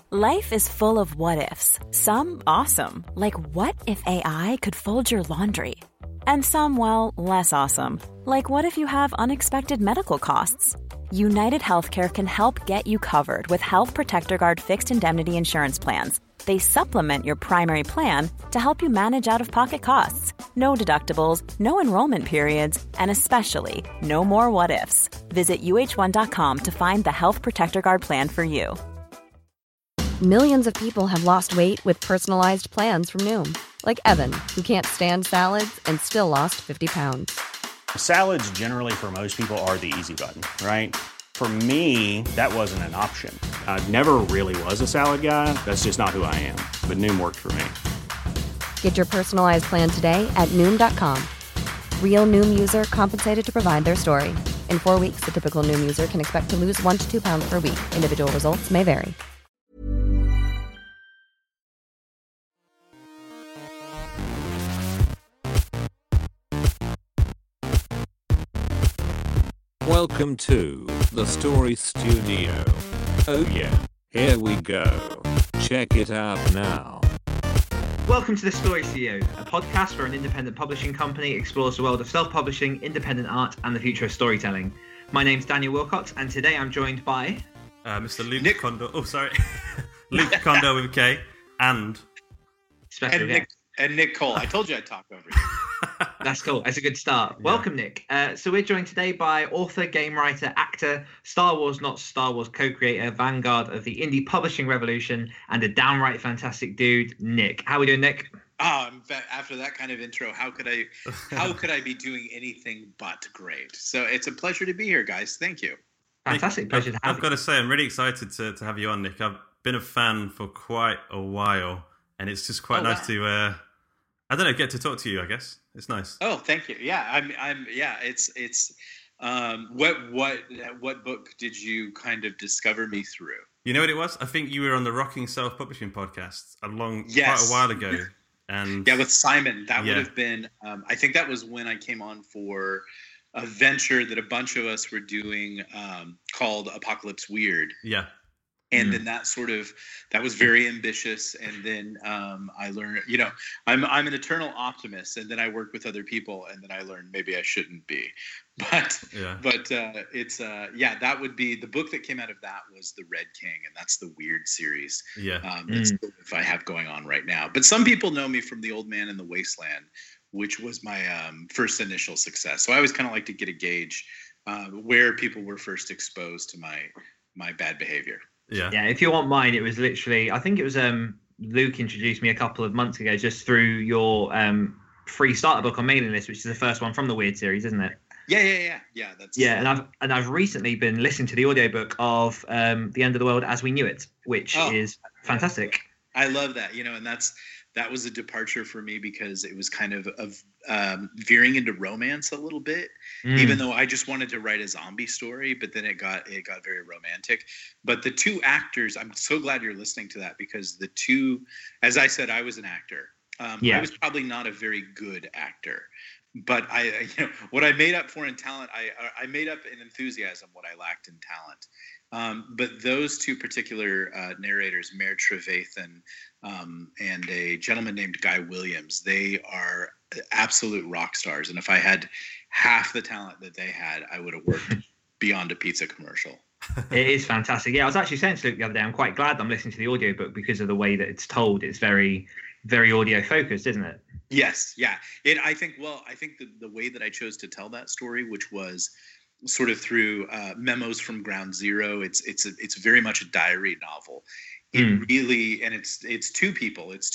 Life is full of what-ifs. Some awesome, like what if AI could fold your laundry? And some, well, less awesome, like what if you have unexpected medical costs? United Healthcare can help get you covered with Health Protector Guard fixed indemnity insurance plans. They supplement your primary plan to help you manage out-of-pocket costs. No deductibles, no enrollment periods, and especially no more what-ifs. Visit uh1.com to find the Health Protector Guard plan for you. Millions of people have lost weight with personalized plans from Noom. Like Evan, who can't stand salads and still lost 50 pounds. Salads generally for most people are the easy button, right? For me, that wasn't an option. I never really was a salad guy. That's just not who I am. But Noom worked for me. Get your personalized plan today at Noom.com. Real Noom user compensated to provide their story. In 4 weeks, the typical Noom user can expect to lose 1 to 2 pounds per week. Individual results may vary. Welcome to the Story Studio. Oh yeah, here we go. Check it out now. Welcome to the Story Studio, a podcast where an independent publishing company explores the world of self-publishing, independent art, and the future of storytelling. My name's Daniel Wilcox, and today I'm joined by... Mr. Luke Kondo. Oh, sorry. Luke Kondo with K. And Nick Cole. I told you I'd talk over you. That's cool. That's a good start. Yeah. Welcome, Nick. So we're joined today by author, game writer, actor, Star Wars, not Star Wars co-creator, vanguard of the indie publishing revolution, and a downright fantastic dude, Nick. How are we doing, Nick? After that kind of intro, how could I be doing anything but great? So it's a pleasure to be here, guys. Thank you. Fantastic. Pleasure to have you. I've got to say, I'm really excited to have you on, Nick. I've been a fan for quite a while, and it's just quite nice to... I don't know, get to talk to you, I guess. It's nice. Oh, thank you. Yeah, it's what book did you kind of discover me through? You know what it was? I think you were on the Rocking Self-Publishing podcast quite a while ago. And yeah, with Simon. That would have been I think that was when I came on for a venture that a bunch of us were doing called Apocalypse Weird. Yeah. And then that was very ambitious. And then I learned, I'm an eternal optimist. And then I work with other people, and then I learned maybe I shouldn't be. But it's that would be the book that came out of that was The Red King, and that's the Weird series. Yeah, that's what I have going on right now. But some people know me from The Old Man in the Wasteland, which was my first initial success. So I always kind of like to get a gauge where people were first exposed to my bad behavior. Yeah. If you want mine, it was literally, I think it was Luke introduced me a couple of months ago just through your free starter book on mailing list, which is the first one from the Weird series, isn't it? Yeah. And I've recently been listening to the audiobook of The End of the World as We Knew It, which is fantastic. I love that, and that was a departure for me because it was kind of veering into romance a little bit, even though I just wanted to write a zombie story, but then it got very romantic. But the two actors, I'm so glad you're listening to that, because the two, as I said, I was an actor. I was probably not a very good actor, but I what I made up for in talent, I made up in enthusiasm what I lacked in talent. But those two particular narrators, Mayor Trevathan and a gentleman named Guy Williams, they are absolute rock stars. And if I had half the talent that they had, I would have worked beyond a pizza commercial. It is fantastic. Yeah, I was actually saying to Luke the other day, I'm quite glad I'm listening to the audiobook because of the way that it's told. It's very, very audio focused, isn't it? Yes, yeah. I think the way that I chose to tell that story, which was sort of through memos from ground zero, it's very much a diary novel. It really, and it's two people. It's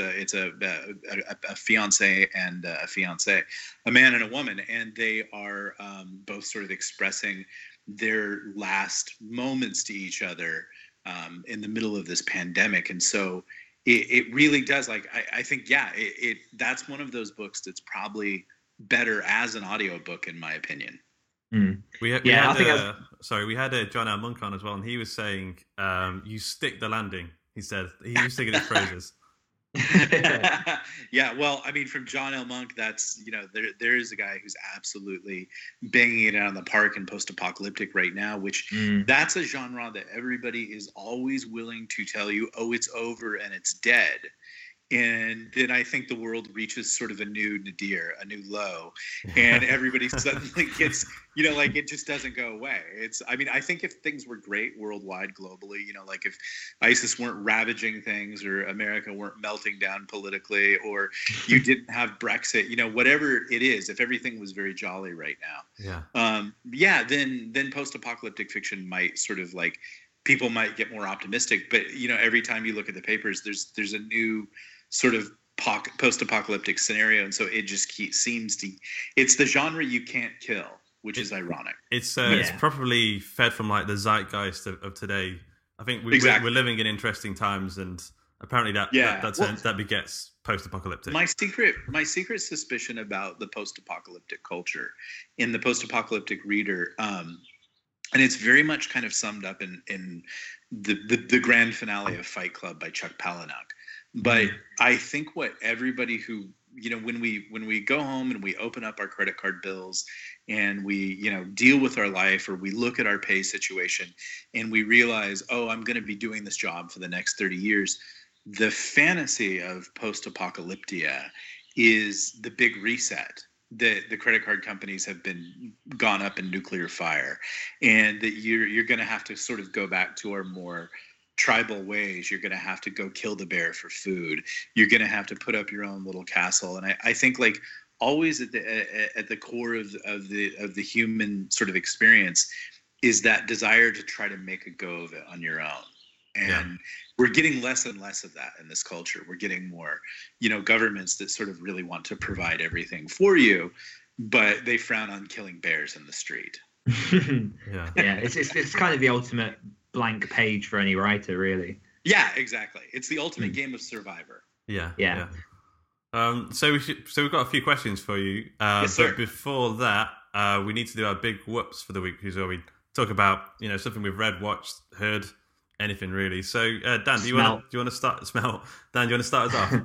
a fiance and a fiancée, a man and a woman, and they are both sort of expressing their last moments to each other in the middle of this pandemic. And so it really does, I think, that's one of those books that's probably better as an audiobook, in my opinion. We had John L. Monk on as well, and he was saying, "You stick the landing." He said he was singing his praises. Yeah, well, I mean, from John L. Monk, that's, there is a guy who's absolutely banging it out in the park and post-apocalyptic right now, which that's a genre that everybody is always willing to tell you, oh, it's over and it's dead. And then I think the world reaches sort of a new nadir, a new low, and everybody suddenly gets, like it just doesn't go away. I think if things were great worldwide, globally, like if ISIS weren't ravaging things or America weren't melting down politically, or you didn't have Brexit, whatever it is, if everything was very jolly right now, then post-apocalyptic fiction might sort of like, people might get more optimistic. But, every time you look at the papers, there's a new sort of post-apocalyptic scenario, and so it just it's the genre you can't kill, which is ironic. It's probably fed from like the zeitgeist of today. I think we're living in interesting times, and apparently that begets post-apocalyptic. My secret suspicion about the post-apocalyptic culture in the post-apocalyptic reader, and it's very much kind of summed up in the grand finale of Fight Club by Chuck Palahniuk. But I think what everybody who, when we go home and we open up our credit card bills and we, deal with our life, or we look at our pay situation and we realize, oh, I'm going to be doing this job for the next 30 years. The fantasy of post-apocalyptia is the big reset that the credit card companies have been gone up in nuclear fire, and that you're going to have to sort of go back to our more tribal ways. You're going to have to go kill the bear for food. You're going to have to put up your own little castle. And I think like always at the core of the human sort of experience is that desire to try to make a go of it on your own. And we're getting less and less of that in this culture. We're getting more, governments that sort of really want to provide everything for you, but they frown on killing bears in the street. It's kind of the ultimate blank page for any writer, really. Yeah, exactly. It's the ultimate game of Survivor. Yeah. So we've got a few questions for you. Yes, sir. But before that, we need to do our big whoops for the week, where we talk about something we've read, watched, heard, anything really. So Dan, do you want to start? Dan, do you want to start us off?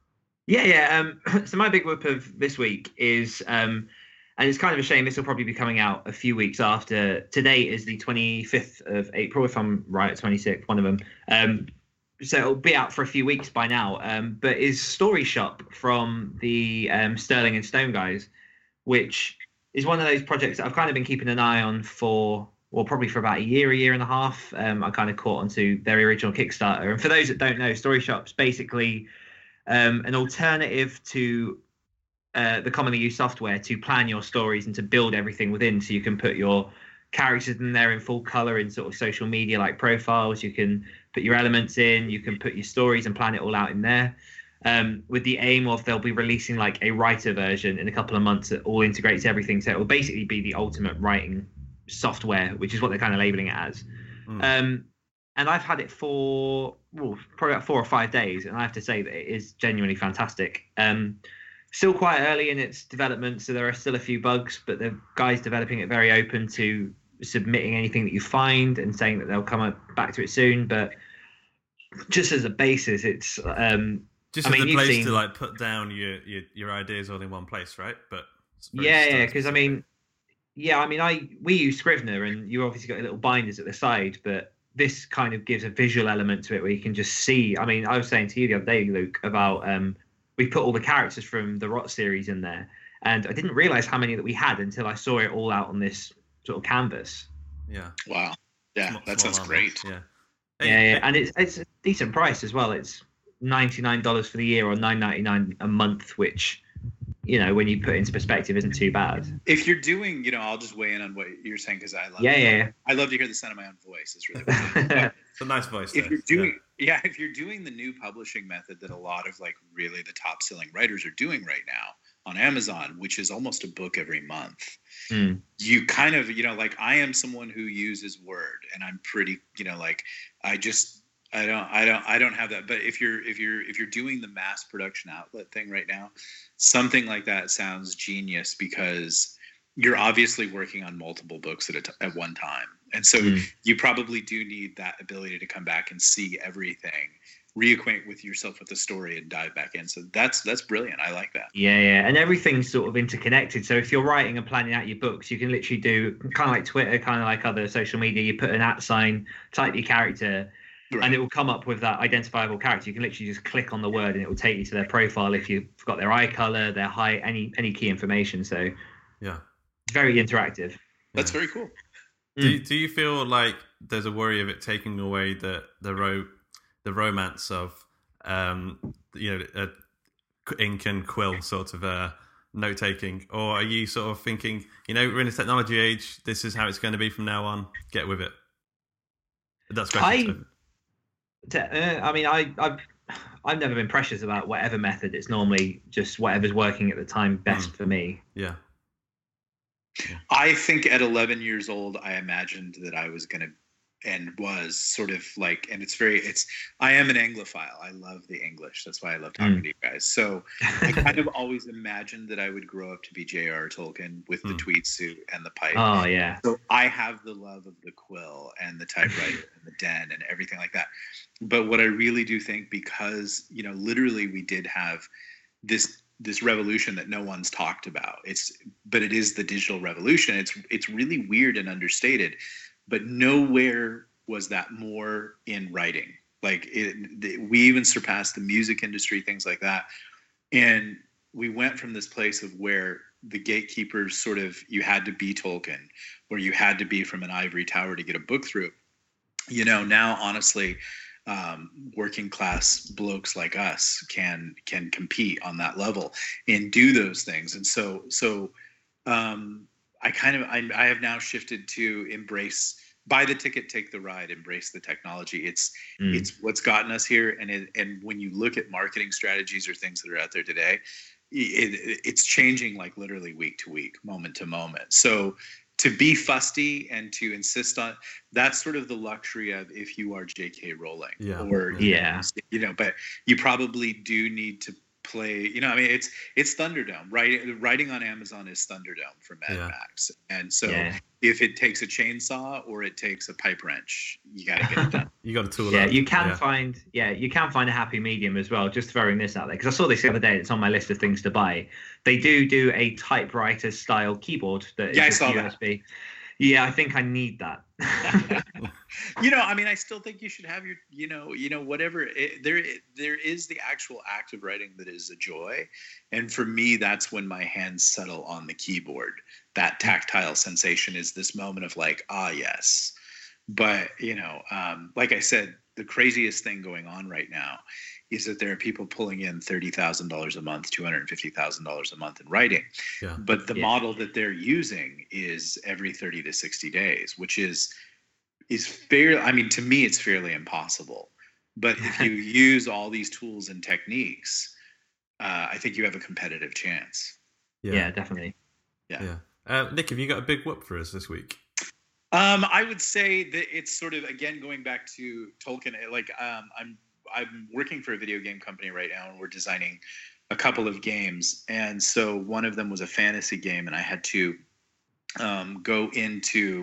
So my big whoop of this week is and it's kind of a shame, this will probably be coming out a few weeks after. Today is the 25th of April, if I'm right, 26th, one of them. So it'll be out for a few weeks by now. But is Story Shop from the Sterling and Stone guys, which is one of those projects that I've kind of been keeping an eye on probably for about a year and a half. I kind of caught onto their original Kickstarter. And for those that don't know, Story Shop's basically an alternative to the commonly used software to plan your stories and to build everything within, so you can put your characters in there in full color in sort of social media like profiles. You can put your elements in, you can put your stories and plan it all out in there, with the aim of they'll be releasing like a writer version in a couple of months that all integrates everything, so it will basically be the ultimate writing software, which is what they're kind of labeling it as. And I've had it for probably about 4 or 5 days, and I have to say that it is genuinely fantastic. Still quite early in its development, so there are still a few bugs, but the guys developing it very open to submitting anything that you find and saying that they'll come back to it soon. But just as a basis, it's just as a place to like put down your ideas all in one place, right? But because we use Scrivener, and you obviously got little binders at the side, but this kind of gives a visual element to it where you can just see. I mean, I was saying to you the other day, Luke, about we put all the characters from the Rot series in there, and I didn't realize how many that we had until I saw it all out on this sort of canvas. Yeah. Wow. Yeah, that sounds great. Yeah. And it's a decent price as well. It's $99 for the year or $9.99 a month, which, when you put it into perspective, isn't too bad. If you're doing, I'll just weigh in on what you're saying, because I love I love to hear the sound of my own voice. It's really fun. It's a nice voice. If you're doing if you're doing the new publishing method that a lot of like really the top selling writers are doing right now on Amazon, which is almost a book every month, you kind of, like I am someone who uses Word, and I'm pretty, I don't have that. But if you're doing the mass production outlet thing right now, something like that sounds genius, because you're obviously working on multiple books at one time. And so you probably do need that ability to come back and see everything reacquaint with yourself with the story and dive back in. So that's brilliant. I like that. Yeah, and everything's sort of interconnected. So if you're writing and planning out your books, you can literally do kind of like Twitter, kind of like other social media. You put an @ type your character, right, and it will come up with that identifiable character. You can literally just click on the word, and it will take you to their profile if you've got their eye color, their height, any key information. So yeah, it's very interactive. That's very cool. Do you feel like there's a worry of it taking away the romance of ink and quill sort of note taking, or are you sort of thinking, we're in a technology age, this is how it's going to be from now on, get with it? That's question. I've never been precious about whatever method. It's normally just whatever's working at the time best for me. Yeah. I think at 11 years old, I imagined that I was going to, and was sort of like, and I am an Anglophile. I love the English. That's why I love talking to you guys. So I kind of always imagined that I would grow up to be J.R. Tolkien with the tweed suit and the pipe. Oh, yeah. So I have the love of the quill and the typewriter and the den and everything like that. But what I really do think, because, literally we did have this revolution that no one's talked about. But it is the digital revolution. It's really weird and understated. But nowhere was that more in writing. Like we even surpassed the music industry, things like that. And we went from this place of where the gatekeepers sort of, you had to be Tolkien, or you had to be from an ivory tower to get a book through. Now, honestly, working class blokes like us can compete on that level and do those things. And so I have now shifted to embrace, buy the ticket, take the ride, embrace the technology. It's what's gotten us here. And when you look at marketing strategies or things that are out there today, it's changing like literally week to week, moment to moment. So to be fusty and to insist on, that's sort of the luxury of if you are J.K. Rowling, but you probably do need to play, it's Thunderdome, right? Writing on Amazon is Thunderdome for Mad Max. And so if it takes a chainsaw or it takes a pipe wrench, you got to get it done. You got to tool it. Out. You can find a happy medium as well. Just throwing this out there, because I saw this the other day. It's on my list of things to buy. They do a typewriter style keyboard that is I saw USB. That. Yeah, I think I need that. I still think you should have your, whatever. There is the actual act of writing that is a joy. And for me, that's when my hands settle on the keyboard. That tactile sensation is this moment of like, yes. But, like I said, the craziest thing going on right now is that there are people pulling in $30,000 a month, $250,000 a month in writing. Yeah. But the model that they're using is every 30 to 60 days, which is fair. I mean, to me, it's fairly impossible. But if you use all these tools and techniques, I think you have a competitive chance. Yeah, definitely. Yeah. Nick, have you got a big whoop for us this week? I would say that it's sort of, again, going back to Tolkien, like I'm working for a video game company right now, and we're designing a couple of games. And so one of them was a fantasy game, and I had to go into,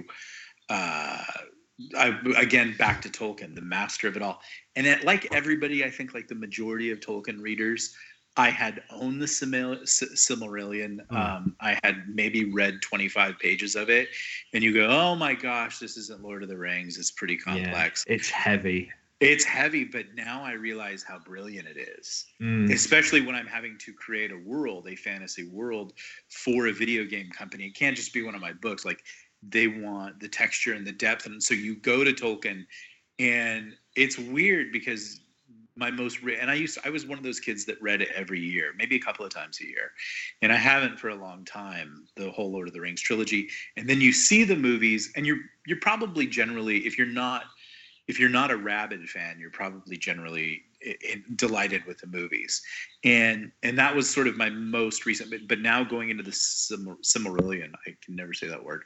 again, back to Tolkien, the master of it all. And like everybody, I think like the majority of Tolkien readers, I had owned the Silmarillion. I had maybe read 25 pages of it. And you go, oh my gosh, this isn't Lord of the Rings. It's pretty complex. Yeah, it's heavy. It's heavy, but now I realize how brilliant it is, especially when I'm having to create a fantasy world for a video game company. It can't just be one of my books. Like, they want the texture and the depth. And so you go to Tolkien, and it's weird because I was one of those kids that read it every year, maybe a couple of times a year. And I haven't for a long time, the whole Lord of the Rings trilogy. And then you see the movies, and you're probably generally, if you're not a rabid fan, you're probably generally delighted with the movies. And that was sort of my most recent, but now going into the Silmarillion, I can never say that word.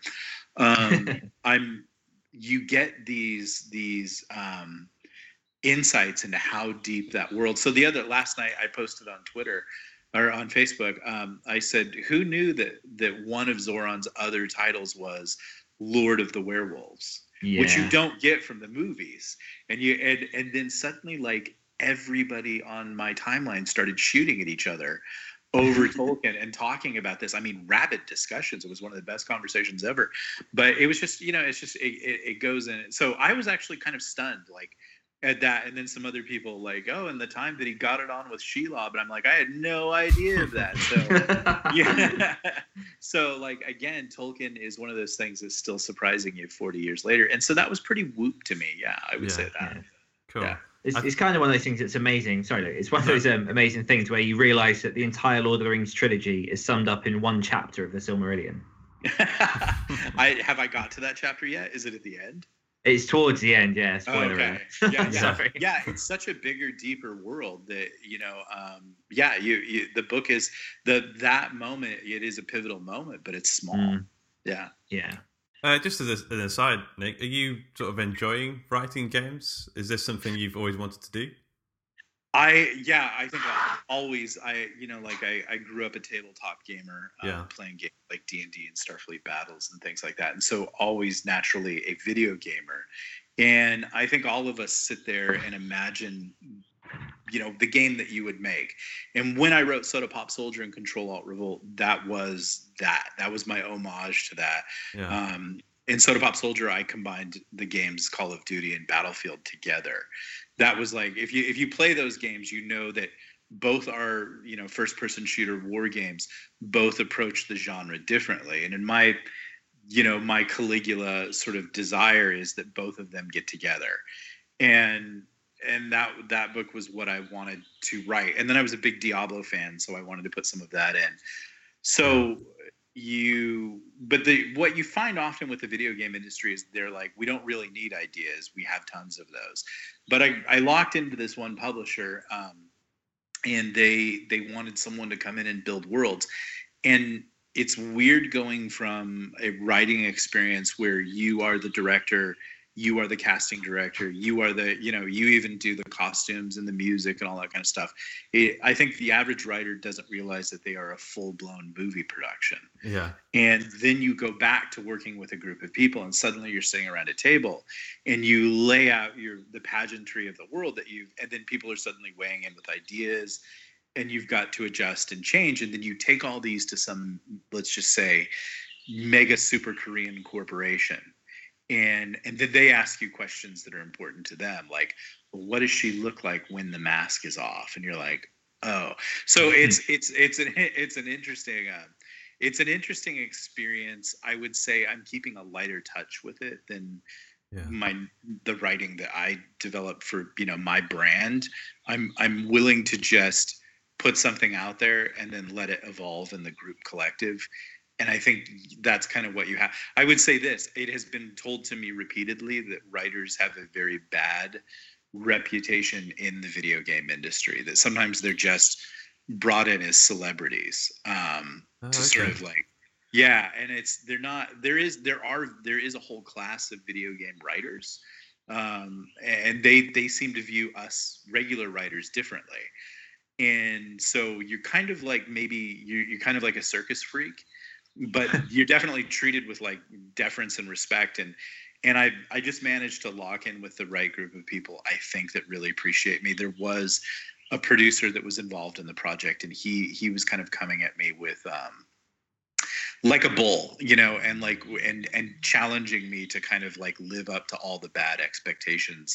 You get these insights into how deep that world. So last night I posted on Twitter or on Facebook, I said, who knew that one of Zoran's other titles was Lord of the Werewolves? Yeah. Which you don't get from the movies. And then suddenly, like, everybody on my timeline started shooting at each other over Tolkien and talking about this. I mean, rabid discussions. It was one of the best conversations ever. But it was just, it goes in. So I was actually kind of stunned, like, at that. And then some other people like, oh, and the time that he got it on with Shelob. And I'm like, I had no idea of that. So, yeah. So, like, again, Tolkien is one of those things that's still surprising you 40 years later. And so that was pretty whoop to me. Yeah, I would say that. Yeah. Cool. Yeah. It's kind of one of those things that's amazing. Sorry, Luke. It's one of those amazing things where you realize that the entire Lord of the Rings trilogy is summed up in one chapter of the Silmarillion. Have I got to that chapter yet? Is it at the end? It's towards the end, yeah. Spoiler okay. Sorry. Yeah, it's such a bigger, deeper world that the book is that moment. It is a pivotal moment, but it's small. Yeah. Just as an aside, Nick, are you sort of enjoying writing games? Is this something you've always wanted to do? I think I grew up a tabletop gamer, playing games like D&D and Starfleet Battles and things like that. And so always naturally a video gamer. And I think all of us sit there and imagine, the game that you would make. And when I wrote Soda Pop Soldier and Control Alt Revolt, that was my homage to that. Yeah. In Soda Pop Soldier, I combined the games Call of Duty and Battlefield together. That was like, if you play those games, you know that both are, first person shooter war games, both approach the genre differently. And in my Caligula sort of desire is that both of them get together. And that book was what I wanted to write. And then I was a big Diablo fan, so I wanted to put some of that in. So what you find often with the video game industry is they're like, we don't really need ideas. We have tons of those. But I locked into this one publisher, and they wanted someone to come in and build worlds. And it's weird going from a writing experience where you are the director, you are the casting director, you are you even do the costumes and the music and all that kind of stuff. I think the average writer doesn't realize that they are a full-blown movie production. Yeah. And then you go back to working with a group of people, and suddenly you're sitting around a table and you lay out the pageantry of the world and then people are suddenly weighing in with ideas, and you've got to adjust and change. And then you take all these to some, let's just say, mega super Korean corporation. And then they ask you questions that are important to them, like, well, what does she look like when the mask is off? And you're like, oh. So it's an interesting experience. I would say I'm keeping a lighter touch with it than the writing that I developed for my brand. I'm willing to just put something out there and then let it evolve in the group collective. And I think that's kind of what you have. I would say this. It has been told to me repeatedly that writers have a very bad reputation in the video game industry, that sometimes they're just brought in as celebrities sort of like, and there is a whole class of video game writers. And they seem to view us regular writers differently. And so you're kind of like, maybe you're kind of like a circus freak, but you're definitely treated with like deference and respect. And I just managed to lock in with the right group of people, I think, that really appreciate me. There was a producer that was involved in the project, and he was kind of coming at me with like a bull, and like and challenging me to kind of like live up to all the bad expectations.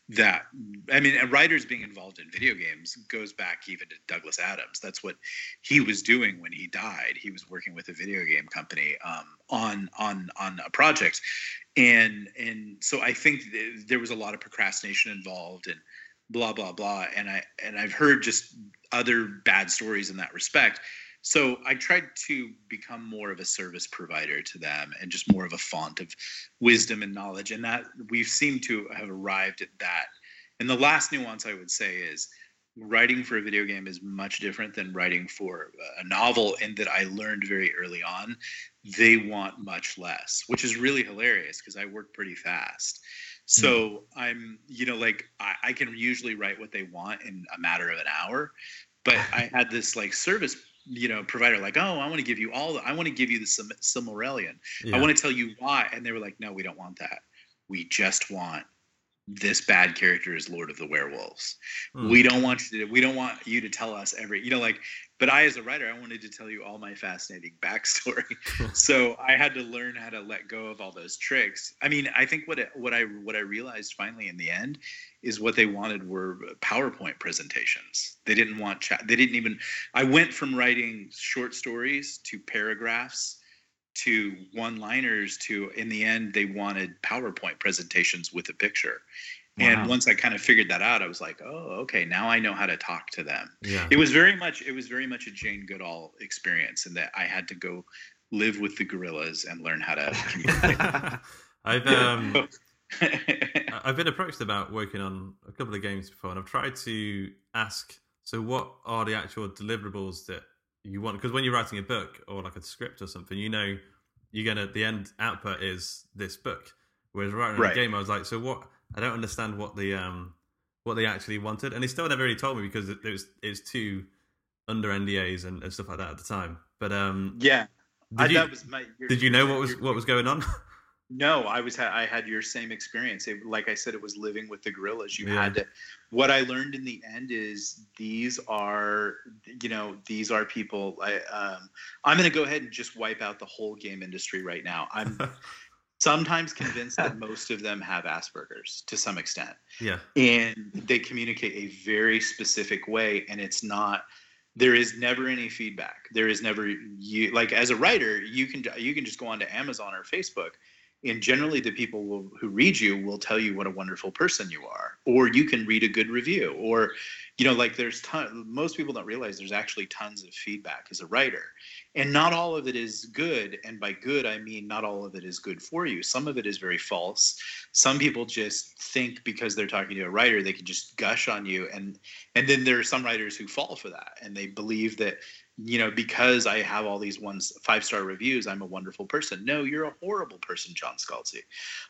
Writers being involved in video games goes back even to Douglas Adams. That's what he was doing when he died. He was working with a video game company on a project, and so I think there was a lot of procrastination involved and blah blah blah. And I've heard just other bad stories in that respect. So I tried to become more of a service provider to them and just more of a font of wisdom and knowledge. And that we've seemed to have arrived at that. And the last nuance I would say is writing for a video game is much different than writing for a novel, in that I learned very early on, they want much less, which is really hilarious because I work pretty fast. So I'm, I can usually write what they want in a matter of an hour, but I had this like service provider, like, oh, I want to give you the Silmarillion. I want to tell you why. And they were like, no, we don't want that. We just want this bad character is Lord of the Werewolves. We don't want you to tell us but I, as a writer, I wanted to tell you all my fascinating backstory. So I had to learn how to let go of all those tricks. I mean, I think what I realized finally in the end is what they wanted were PowerPoint presentations. They didn't want chat. I went from writing short stories to paragraphs to one-liners to, in the end, they wanted PowerPoint presentations with a picture. Wow. And once I kind of figured that out, I was like, oh, okay, now I know how to talk to them. Yeah. It was very much a Jane Goodall experience in that I had to go live with the gorillas and learn how to communicate. I've been approached about working on a couple of games before, and I've tried to ask, so what are the actual deliverables that you want? Because when you're writing a book or like a script or something, the end output is this book. Whereas writing a game, I was like, so what? I don't understand what they actually wanted, and they still never really told me because it was too under NDAs and stuff like that at the time. But did you know what was going on? No, I had your same experience. Like I said, it was living with the gorillas. You had to. What I learned in the end is these are people. I'm going to go ahead and just wipe out the whole game industry right now. I'm sometimes convinced that most of them have Asperger's to some extent. Yeah, and they communicate a very specific way, and it's not. There is never any feedback. There is never as a writer, you can just go onto Amazon or Facebook. And generally, the people who read you will tell you what a wonderful person you are, or you can read a good review, or, there's most people don't realize there's actually tons of feedback as a writer, and not all of it is good. And by good, I mean not all of it is good for you. Some of it is very false. Some people just think because they're talking to a writer, they can just gush on you, and then there are some writers who fall for that, and they believe that. Because I have all these 5-star reviews, I'm a wonderful person. No, you're a horrible person, John Scalzi.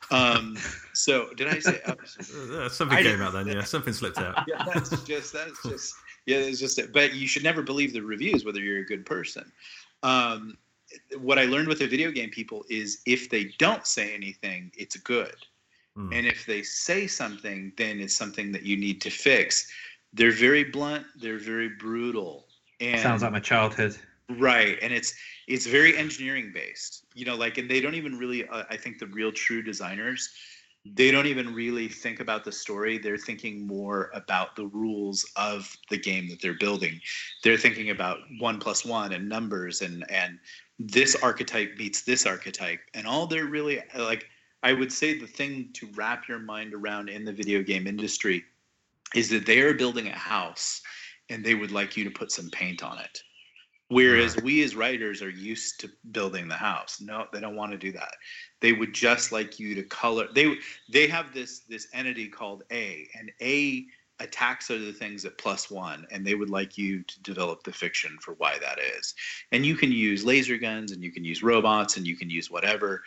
So did I say? Something came out then. Yeah, something slipped out. Yeah, that's just it. But you should never believe the reviews, whether you're a good person. What I learned with the video game people is if they don't say anything, it's good. And if they say something, then it's something that you need to fix. They're very blunt. They're very brutal. And, sounds like my childhood. Right. And it's very engineering based, and they don't even really, I think the real true designers, they don't even really think about the story. They're thinking more about the rules of the game that they're building. They're thinking about 1 + 1 and numbers and this archetype beats this archetype. And all they're really I would say the thing to wrap your mind around in the video game industry is that they are building a house and they would like you to put some paint on it. Whereas we as writers are used to building the house. No, they don't want to do that. They would just like you to color. They have this entity called A, and A attacks other things at +1, and they would like you to develop the fiction for why that is. And you can use laser guns, and you can use robots, and you can use whatever.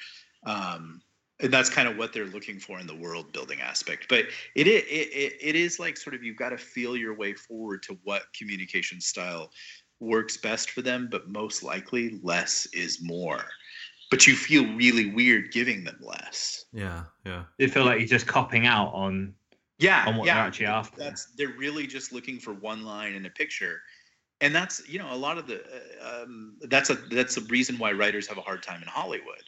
And that's kind of what they're looking for in the world building aspect. But it is like sort of you've got to feel your way forward to what communication style works best for them. But most likely less is more. But you feel really weird giving them less. Yeah. You feel like you're just copping out on what they're actually after. They're really just looking for one line in a picture. And that's, a lot of the that's a reason why writers have a hard time in Hollywood.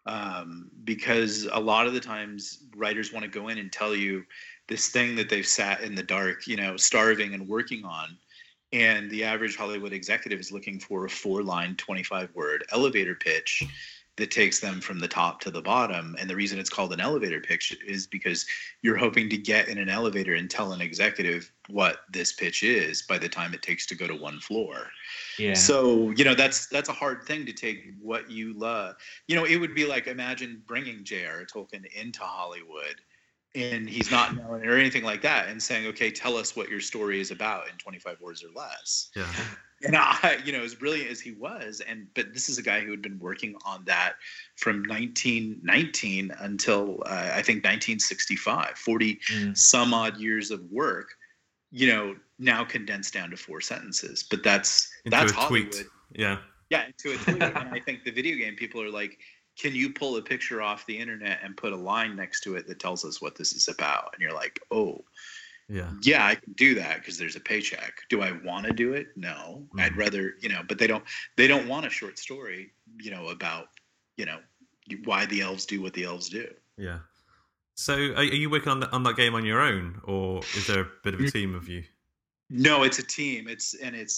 Because a lot of the times writers want to go in and tell you this thing that they've sat in the dark, starving and working on. And the average Hollywood executive is looking for a 4-line, 25-word elevator pitch that takes them from the top to the bottom. And the reason it's called an elevator pitch is because you're hoping to get in an elevator and tell an executive what this pitch is by the time it takes to go to one floor. Yeah. So, that's a hard thing to take what you love. It would be like, imagine bringing J.R.R. Tolkien into Hollywood and he's not known or anything like that and saying, okay, tell us what your story is about in 25 words or less. Yeah. And as brilliant as he was, but this is a guy who had been working on that from 1919 until I think 1965, 40 some odd years of work, now condensed down to 4 sentences. But that's Hollywood. Tweet. Yeah. Yeah, into a tweet. And I think the video game people are like, can you pull a picture off the internet and put a line next to it that tells us what this is about? And you're like, oh, yeah, I can do that because there's a paycheck. Do I want to do it? No, I'd rather, but they don't want a short story, about, why the elves do what the elves do. Yeah. So are you working on that game on your own, or is there a bit of a team of you? No, it's a team. It's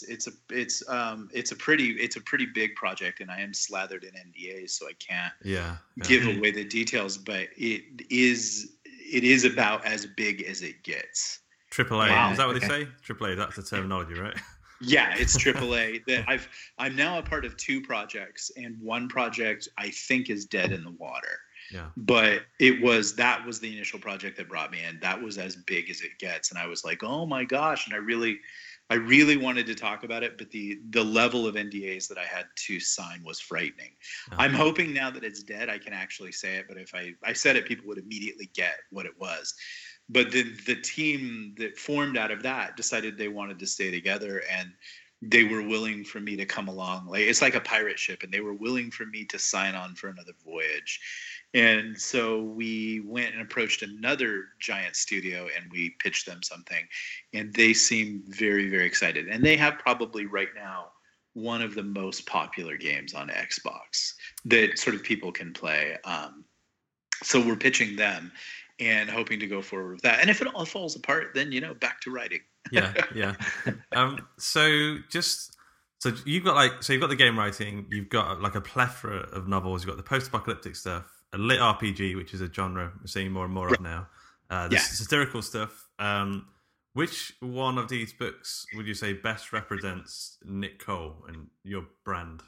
a pretty big project, and I am slathered in NDAs, so I can't give away the details. But it is about as big as it gets. AAA, wow. Is that what they say? AAA, that's the terminology, right? Yeah, it's AAA. I'm now a part of 2 projects, and one project I think is dead in the water. Yeah. But that was the initial project that brought me in. That was as big as it gets. And I was like, oh my gosh. And I really wanted to talk about it, but the level of NDAs that I had to sign was frightening. Uh-huh. I'm hoping now that it's dead, I can actually say it. But if I said it, people would immediately get what it was. But the team that formed out of that decided they wanted to stay together, and they were willing for me to come along. Like, it's like a pirate ship, and they were willing for me to sign on for another voyage. And so we went and approached another giant studio, and we pitched them something, and they seemed very, very excited. And they have probably right now one of the most popular games on Xbox that sort of people can play. So we're pitching them and hoping to go forward with that. And if it all falls apart, then, back to writing. Yeah. So you've got you've got the game writing, you've got like a plethora of novels, you've got the post-apocalyptic stuff, a lit RPG, which is a genre we're seeing more and more of now. This satirical stuff. Which one of these books would you say best represents Nick Cole and your brand?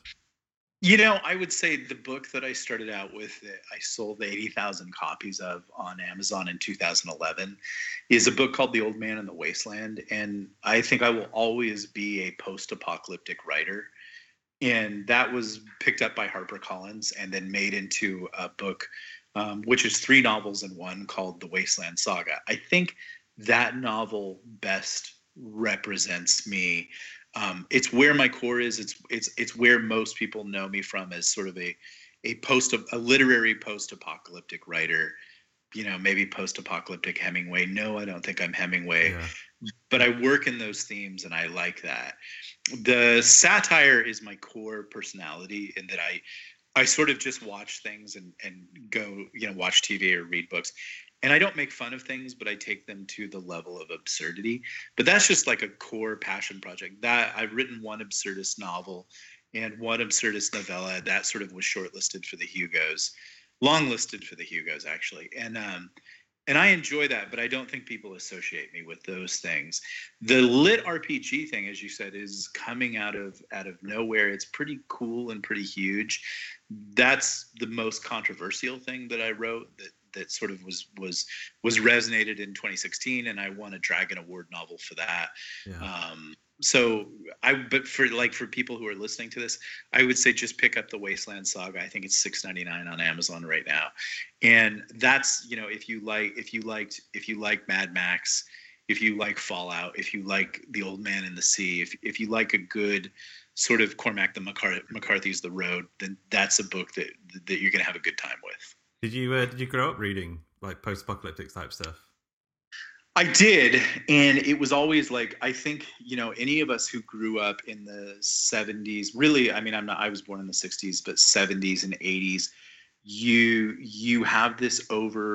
I would say the book that I started out with, that I sold 80,000 copies of on Amazon in 2011, is a book called The Old Man in the Wasteland. And I think I will always be a post-apocalyptic writer. And that was picked up by HarperCollins and then made into a book, which is 3 novels in one, called The Wasteland Saga. I think that novel best represents me. It's where my core is. It's where most people know me from, as sort of a literary post-apocalyptic writer. Maybe post-apocalyptic Hemingway. No, I don't think I'm Hemingway. Yeah. But I work in those themes, and I like that. The satire is my core personality, in that I sort of just watch things and go, watch TV or read books. And I don't make fun of things, but I take them to the level of absurdity. But that's just like a core passion project. That I've written one absurdist novel and one absurdist novella that sort of was shortlisted for the Hugos, longlisted for the Hugos actually. And I enjoy that, but I don't think people associate me with those things. The lit RPG thing, as you said, is coming out of nowhere. It's pretty cool and pretty huge. That's the most controversial thing that I wrote that sort of was resonated in 2016, and I won a Dragon Award novel for that. Yeah. But for people who are listening to this, I would say just pick up the Wasteland Saga. I think it's $6.99 on Amazon right now, and that's if you like Mad Max, if you like Fallout, if you like The Old Man in the Sea, if you like a good sort of Cormac McCarthy's The Road, then that's a book that you're going to have a good time with. Did you grow up reading like post-apocalyptic type stuff? I did, and it was always like, I think, any of us who grew up in the 70s, really, I mean, I was born in the 60s, but 70s and 80s, you have this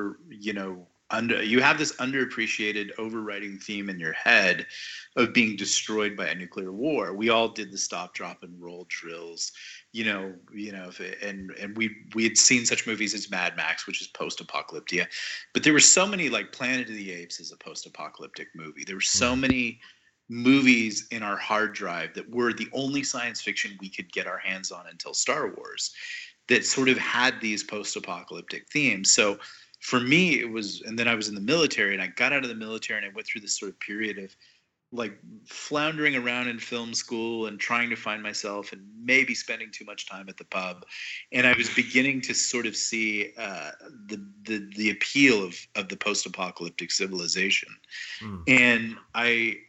you have this underappreciated overriding theme in your head of being destroyed by a nuclear war. We all did the stop, drop, and roll drills, and we had seen such movies as Mad Max, which is post-apocalyptia, but there were so many, like Planet of the Apes is a post-apocalyptic movie. There were so many movies in our hard drive that were the only science fiction we could get our hands on until Star Wars, that sort of had these post-apocalyptic themes. So for me, it was, and then I was in the military, and I got out of the military, and I went through this sort of period of like floundering around in film school and trying to find myself, and maybe spending too much time at the pub. And I was beginning to sort of see the appeal of the post-apocalyptic civilization. And I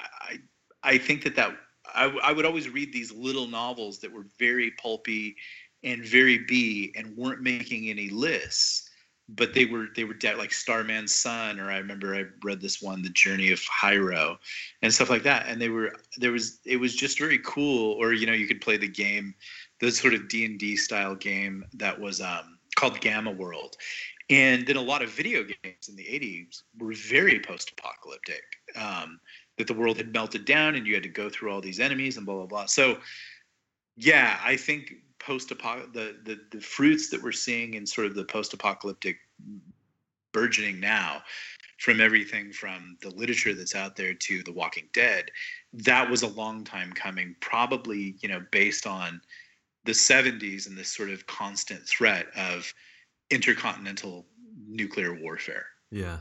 think that I would always read these little novels that were very pulpy and very B and weren't making any lists, but they were like Starman's Son, or I remember I read this one, The Journey of Hyro, and stuff like that. And it was just very cool. Or you could play the game, the sort of D&D style game that was called Gamma World. And then a lot of video games in the 80s were very post-apocalyptic, that the world had melted down and you had to go through all these enemies and blah, blah, blah. So, yeah, I think the fruits that we're seeing in sort of the post-apocalyptic burgeoning now, from everything from the literature that's out there to The Walking Dead, that was a long time coming, probably, based on the 70s and this sort of constant threat of intercontinental nuclear warfare. Yeah.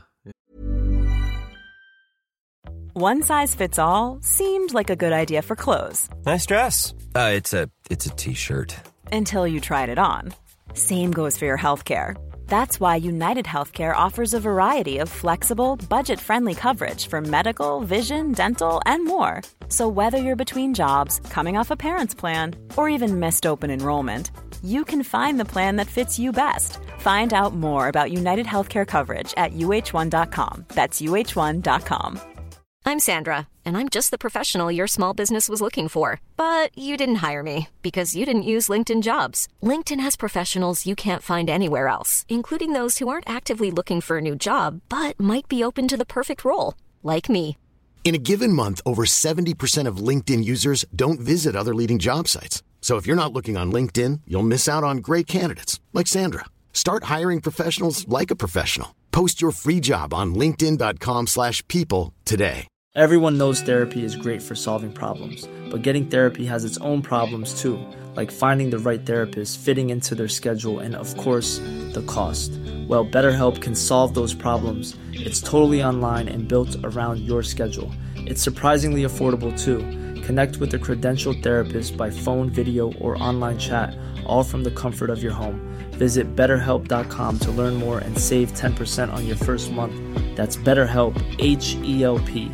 One size fits all seemed like a good idea for clothes. Nice dress. It's a t-shirt. Until you tried it on. Same goes for your healthcare. That's why United Healthcare offers a variety of flexible, budget-friendly coverage for medical, vision, dental, and more. So whether you're between jobs, coming off a parent's plan, or even missed open enrollment, you can find the plan that fits you best. Find out more about United Healthcare coverage at uh1.com. That's uh1.com. I'm Sandra, and I'm just the professional your small business was looking for. But you didn't hire me because you didn't use LinkedIn Jobs. LinkedIn has professionals you can't find anywhere else, including those who aren't actively looking for a new job, but might be open to the perfect role, like me. In a given month, over 70% of LinkedIn users don't visit other leading job sites. So if you're not looking on LinkedIn, you'll miss out on great candidates like Sandra. Start hiring professionals like a professional. Post your free job on linkedin.com/people today. Everyone knows therapy is great for solving problems, but getting therapy has its own problems too, like finding the right therapist, fitting into their schedule, and of course, the cost. Well, BetterHelp can solve those problems. It's totally online and built around your schedule. It's surprisingly affordable too. Connect with a credentialed therapist by phone, video, or online chat, all from the comfort of your home. Visit BetterHelp.com to learn more and save 10% on your first month. That's BetterHelp, H-E-L-P.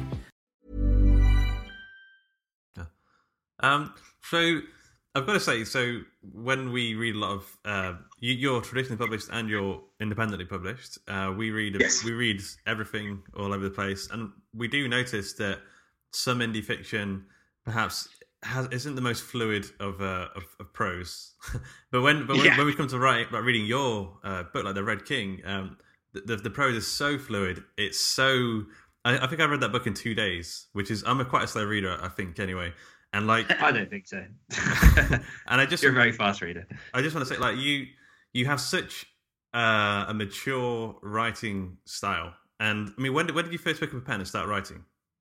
So I've got to say, so when we read a lot of, you're traditionally published and you're independently published. We read everything all over the place, and we do notice that some indie fiction perhaps isn't the most fluid of prose. but when we come to reading your book, like The Red King, the prose is so fluid. It's so. I think I read that book in 2 days, which is I'm quite a slow reader, I think, anyway. And like I don't think so. And you're a very fast reader. I just want to say, like you have such a mature writing style. And I mean, when did you first pick up a pen and start writing?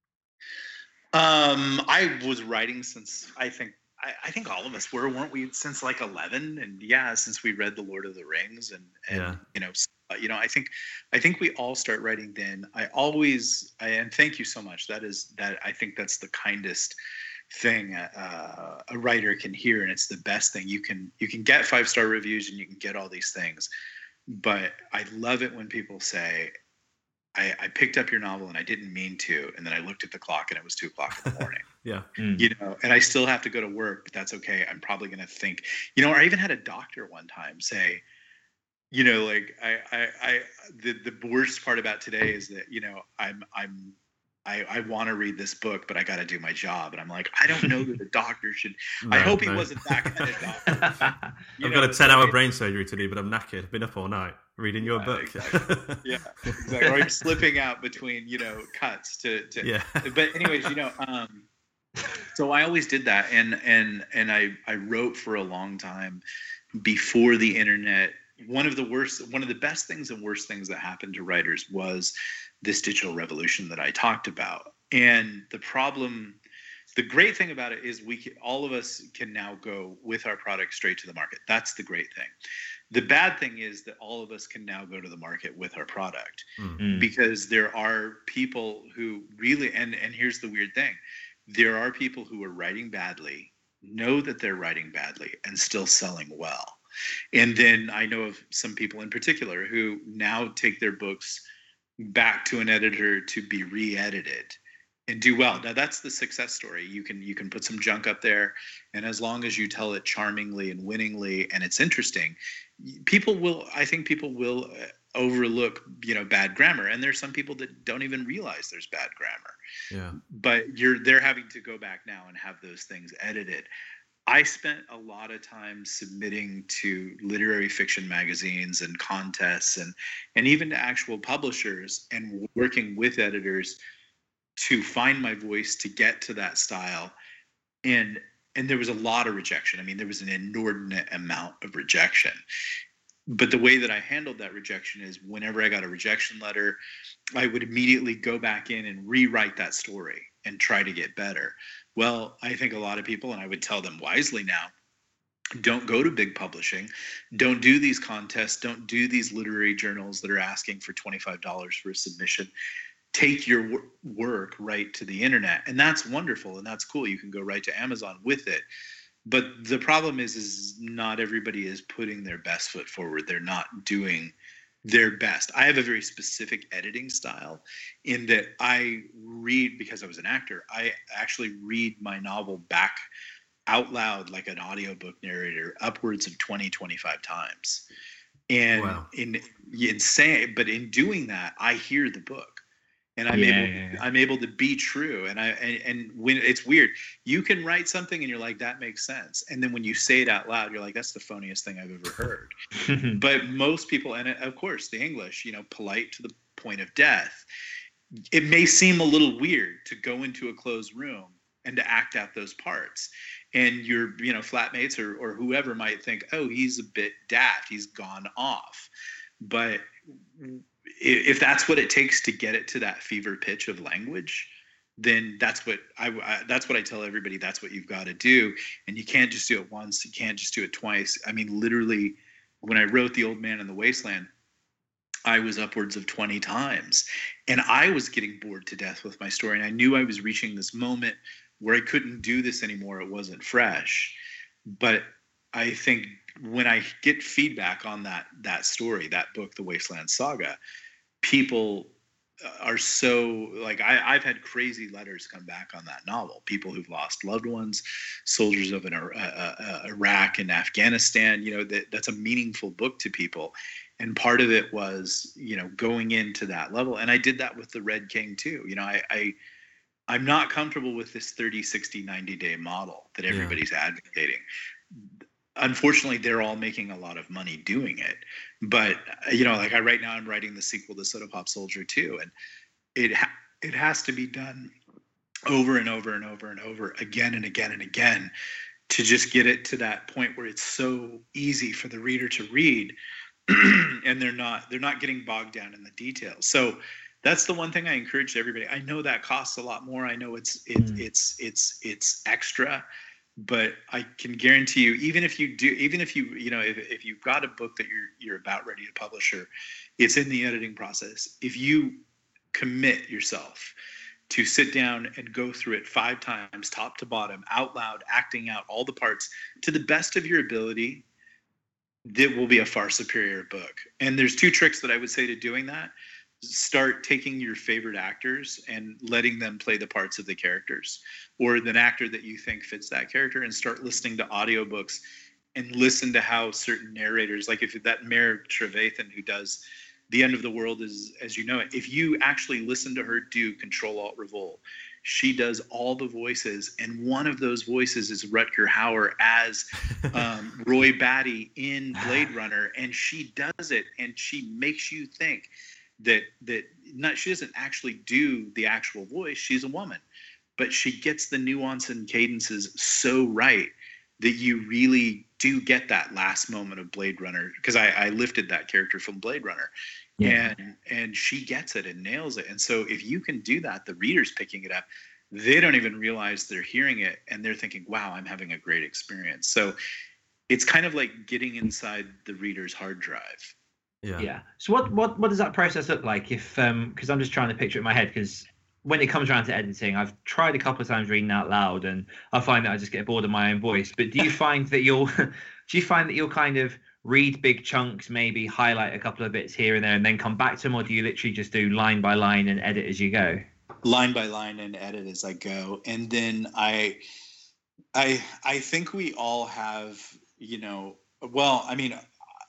I was writing since I think all of us weren't we, since like 11, and since we read The Lord of the Rings, and I think we all start writing then. And thank you so much. I think that's the kindest thing a writer can hear, and it's the best thing. You can get 5-star reviews and you can get all these things, but I love it when people say, I picked up your novel and I didn't mean to, and then I looked at the clock and it was 2:00 in the morning. Yeah. And I still have to go to work, but that's okay. I'm probably going to think, or I even had a doctor one time say, like the worst part about today is that, I want to read this book, but I got to do my job. And I'm like, I don't know that the doctor should. I hope he wasn't that kind of doctor. I've got a 10-hour brain surgery to do, but I'm knackered. I've been up all night reading your book. Exactly. Yeah, exactly. Or I'm slipping out between, cuts to. Yeah. But anyways, so I always did that, and I wrote for a long time before the internet. One of the best things and worst things that happened to writers was this digital revolution that I talked about. And the great thing about it is all of us can now go with our product straight to the market. That's the great thing. The bad thing is that all of us can now go to the market with our product, because there are people who really, and here's the weird thing, there are people who are writing badly, know that they're writing badly, and still selling well. And then I know of some people in particular who now take their books back to an editor to be re-edited, and do well. Now that's the success story. You can put some junk up there, and as long as you tell it charmingly and winningly, and it's interesting, I think people will overlook, bad grammar. And there's some people that don't even realize there's bad grammar. Yeah. But they're having to go back now and have those things edited. I spent a lot of time submitting to literary fiction magazines and contests and even to actual publishers and working with editors to find my voice, to get to that style. And there was a lot of rejection. I mean, there was an inordinate amount of rejection. But the way that I handled that rejection is whenever I got a rejection letter, I would immediately go back in and rewrite that story and try to get better. Well, I think a lot of people, and I would tell them wisely now, don't go to big publishing. Don't do these contests. Don't do these literary journals that are asking for $25 for a submission. Take your work right to the internet. And that's wonderful and that's cool. You can go right to Amazon with it. But the problem is not everybody is putting their best foot forward. They're not doing their best. I have a very specific editing style in that I read, because I was an actor, I actually read my novel back out loud like an audiobook narrator upwards of 20, 25 times. And wow. But in doing that, I hear the book. And I'm able to be true. And when it's weird, you can write something and you're like, that makes sense. And then when you say it out loud, you're like, that's the funniest thing I've ever heard. But most people, and of course the English, polite to the point of death. It may seem a little weird to go into a closed room and to act out those parts. And your, flatmates or whoever might think, oh, he's a bit daft. He's gone off. But if that's what it takes to get it to that fever pitch of language, then that's what I tell everybody. That's what you've got to do. And you can't just do it once. You can't just do it twice. I mean, literally, when I wrote The Old Man in the Wasteland, I was upwards of 20 times. And I was getting bored to death with my story. And I knew I was reaching this moment where I couldn't do this anymore. It wasn't fresh. But I think when I get feedback on that story, that book, The Wasteland Saga, people are so like, I've had crazy letters come back on that novel. People who've lost loved ones, soldiers of Iraq and Afghanistan. That's a meaningful book to people. And part of it was, going into that level. And I did that with The Red King too. I'm not comfortable with this 30, 60, 90-day model that everybody's advocating. Unfortunately, they're all making a lot of money doing it. But, right now I'm writing the sequel to Soda Pop Soldier 2, and it has to be done over and over and over and over again and again and again to just get it to that point where it's so easy for the reader to read and they're not getting bogged down in the details. So that's the one thing I encourage everybody. I know that costs a lot more. I know it's extra. But I can guarantee you, if you've got a book that you're about ready to publish, or it's in the editing process, if you commit yourself to sit down and go through it 5 times, top to bottom, out loud, acting out all the parts to the best of your ability, that will be a far superior book. And there's 2 tricks that I would say to doing that. Start taking your favorite actors and letting them play the parts of the characters, or an actor that you think fits that character, and start listening to audiobooks and listen to how certain narrators, like if that Mare Trevathan who does The End of the World as you know it, if you actually listen to her do Control-Alt-Revolt, she does all the voices, and one of those voices is Rutger Hauer as Roy Batty in Blade Runner, and she does it, and she makes you think that she doesn't actually do the actual voice. She's a woman, but she gets the nuance and cadences so right that you really do get that last moment of Blade Runner. Because I lifted that character from Blade Runner, and she gets it and nails it. And so if you can do that, the reader's picking it up. They don't even realize they're hearing it, and they're thinking, "Wow, I'm having a great experience." So it's kind of like getting inside the reader's hard drive. Yeah. So what does that process look like? If because I'm just trying to picture it in my head, because when it comes around to editing, I've tried a couple of times reading out loud, and I find that I just get bored of my own voice. But do you find that you'll kind of read big chunks, maybe highlight a couple of bits here and there, and then come back to them, or do you literally just do line by line and edit as you go? line by line and edit as I go. And then I think we all have, well, I mean,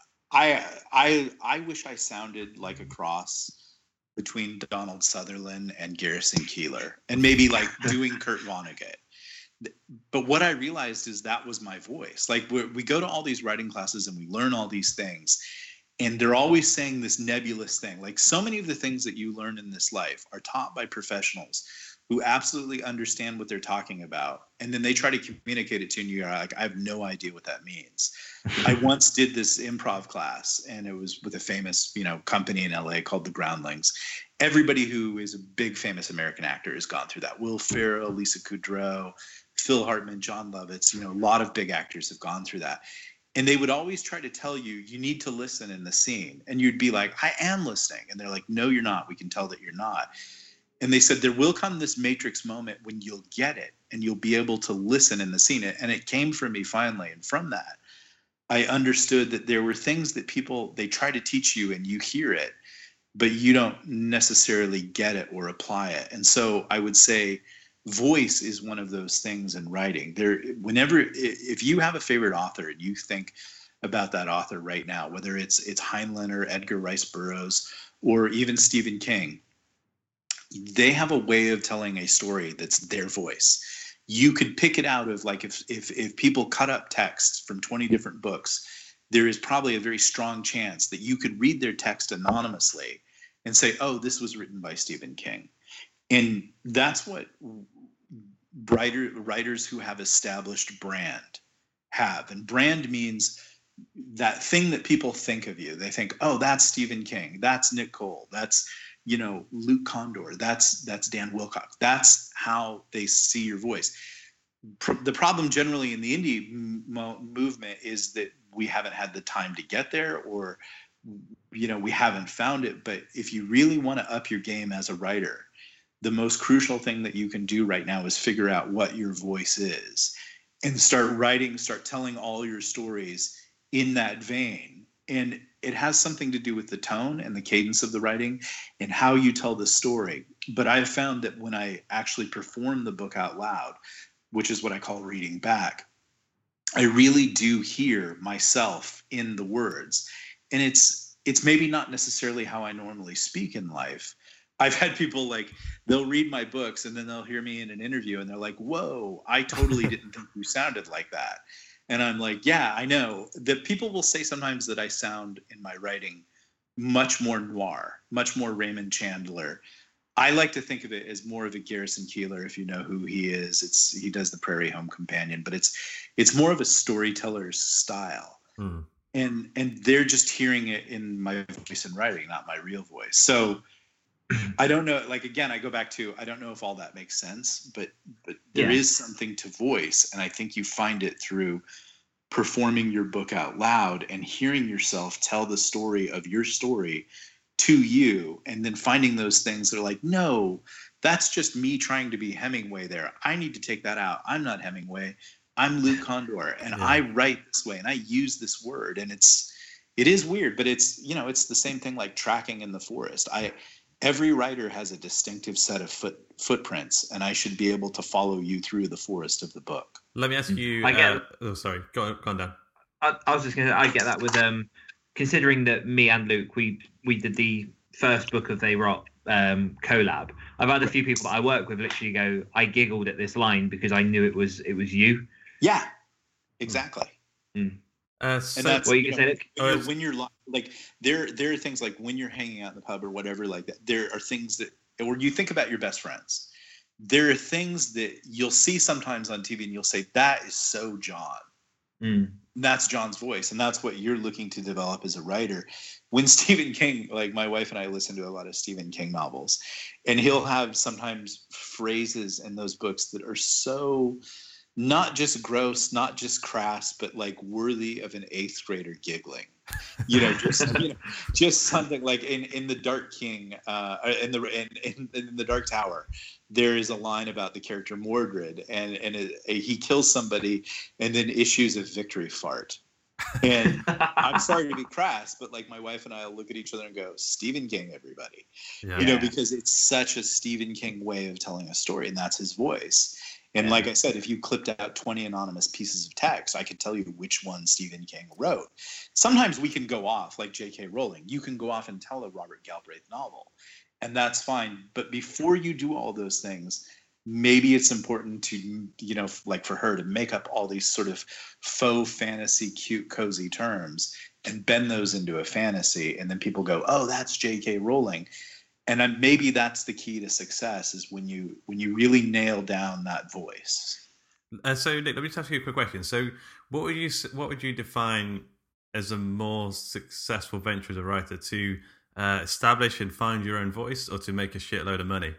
I wish I sounded like a cross between Donald Sutherland and Garrison Keillor, and maybe like doing Kurt Vonnegut. But what I realized is that was my voice. Like we go to all these writing classes and we learn all these things, and they're always saying this nebulous thing. Like so many of the things that you learn in this life are taught by professionals who absolutely understand what they're talking about. And then they try to communicate it to you, and you're like, I have no idea what that means. I once did this improv class, and it was with a famous, company in LA called the Groundlings. Everybody who is a big famous American actor has gone through that. Will Ferrell, Lisa Kudrow, Phil Hartman, John Lovitz, a lot of big actors have gone through that. And they would always try to tell you, you need to listen in the scene. And you'd be like, I am listening. And they're like, no, you're not. We can tell that you're not. And they said, there will come this matrix moment when you'll get it and you'll be able to listen in the scene. And it came for me finally. And from that, I understood that there were things that they try to teach you and you hear it, but you don't necessarily get it or apply it. And so I would say voice is one of those things in writing. If you have a favorite author and you think about that author right now, whether it's Heinlein or Edgar Rice Burroughs or even Stephen King, they have a way of telling a story that's their voice. You could pick it out of, like, if people cut up text from 20 different books, there is probably a very strong chance that you could read their text anonymously and say, oh, this was written by Stephen King. And that's what writers who have established brand have. And brand means that thing that people think of you. They think, oh, that's Stephen King. That's Nick Cole. That's Luke Condor, that's Dan Wilcox. That's how they see your voice. The problem generally in the indie movement is that we haven't had the time to get there, or, we haven't found it. But if you really want to up your game as a writer, the most crucial thing that you can do right now is figure out what your voice is and start telling all your stories in that vein. And it has something to do with the tone and the cadence of the writing and how you tell the story. But I've found that when I actually perform the book out loud, which is what I call reading back, I really do hear myself in the words. And it's maybe not necessarily how I normally speak in life. I've had people, like, they'll read my books and then they'll hear me in an interview and they're like, whoa, I totally didn't think you sounded like that. And I'm like, yeah, I know. That people will say sometimes that I sound in my writing much more noir, much more Raymond Chandler. I like to think of it as more of a Garrison Keillor, if you know who he is. He does the Prairie Home Companion, but it's more of a storyteller's style. Mm. And they're just hearing it in my voice and writing, not my real voice. So I don't know. Like, again, I go back to, I don't know if all that makes sense, but there is something to voice. And I think you find it through performing your book out loud and hearing yourself tell the story of your story to you. And then finding those things that are like, no, that's just me trying to be Hemingway there. I need to take that out. I'm not Hemingway. I'm Luke Condor. And I write this way and I use this word. And it is weird, but it's the same thing like tracking in the forest. Every writer has a distinctive set of footprints, and I should be able to follow you through the forest of the book. Let me ask you. Sorry, go on, Dan. I was just going to. I get that with considering that me and Luke we did the first book of They Rot collab. I've had a few people that I work with literally go, I giggled at this line because I knew it was you. Yeah, exactly. Mm. And that's what you can say. When you're like, there are things like when you're hanging out in the pub or whatever like that. There are things that, or you think about your best friends. There are things that you'll see sometimes on TV, and you'll say, "That is so John." Mm. That's John's voice, and that's what you're looking to develop as a writer. When Stephen King, like my wife and I listen to a lot of Stephen King novels, and he'll have sometimes phrases in those books that are so not just gross, not just crass, but like worthy of an 8th grader giggling. Just something like in The Dark King, in the Dark Tower, there is a line about the character Mordred, and he kills somebody and then issues a victory fart. And I'm sorry to be crass, but like my wife and I will look at each other and go, Stephen King, everybody. Yeah. You know, because it's such a Stephen King way of telling a story, and that's his voice. And like I said, if you clipped out 20 anonymous pieces of text, I could tell you which one Stephen King wrote. Sometimes we can go off, like J.K. Rowling. You can go off and tell a Robert Galbraith novel, and that's fine. But before you do all those things, maybe it's important to, you know, like for her to make up all these sort of faux fantasy, cute, cozy terms and bend those into a fantasy. And then people go, oh, that's J.K. Rowling. And then maybe that's the key to success, is when you really nail down that voice. So Nick, let me just ask you a quick question. So what would you define as a more successful venture as a writer, to establish and find your own voice, or to make a shitload of money?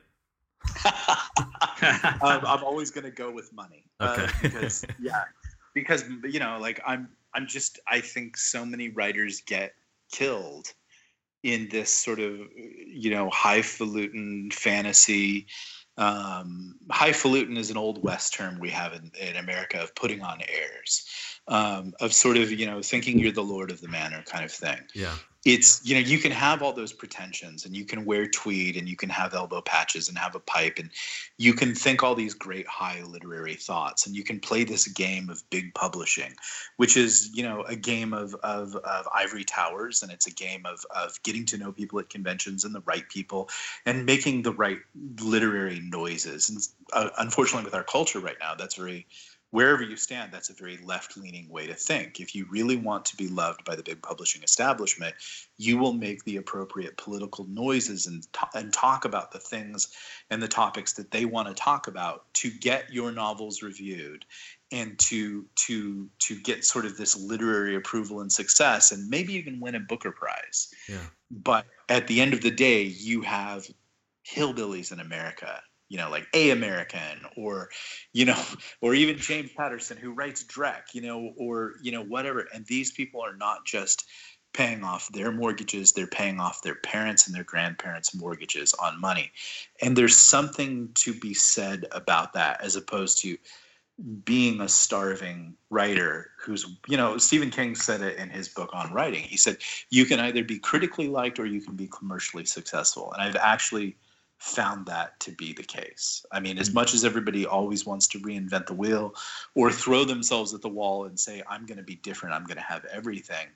I'm always going to go with money. Okay. Because you know, like I think so many writers get killed in this sort of, you know, highfalutin fantasy. Highfalutin is an old West term we have in America, of putting on airs, of sort of, you know, thinking you're the lord of the manor kind of thing. Yeah. It's, you know, you can have all those pretensions, and you can wear tweed, and you can have elbow patches and have a pipe, and you can think all these great high literary thoughts, and you can play this game of big publishing, which is, you know, a game of ivory towers, and it's a game of getting to know people at conventions and the right people and making the right literary noises. And unfortunately, with our culture right now, that's very, wherever you stand, that's a very left-leaning way to think. If you really want to be loved by the big publishing establishment, you will make the appropriate political noises and talk about the things and the topics that they want to talk about to get your novels reviewed, and to get sort of this literary approval and success, and maybe even win a Booker Prize. Yeah. But at the end of the day, you have hillbillies in America, you know, like A American, or, you know, or even James Patterson, who writes Drek, you know, or, you know, whatever. And these people are not just paying off their mortgages, they're paying off their parents and their grandparents' mortgages on money. And there's something to be said about that, as opposed to being a starving writer who's, you know, Stephen King said it in his book on writing. He said, you can either be critically liked or you can be commercially successful. And I've actually found that to be the case. I mean, as much as everybody always wants to reinvent the wheel or throw themselves at the wall and say, I'm going to be different, I'm going to have everything,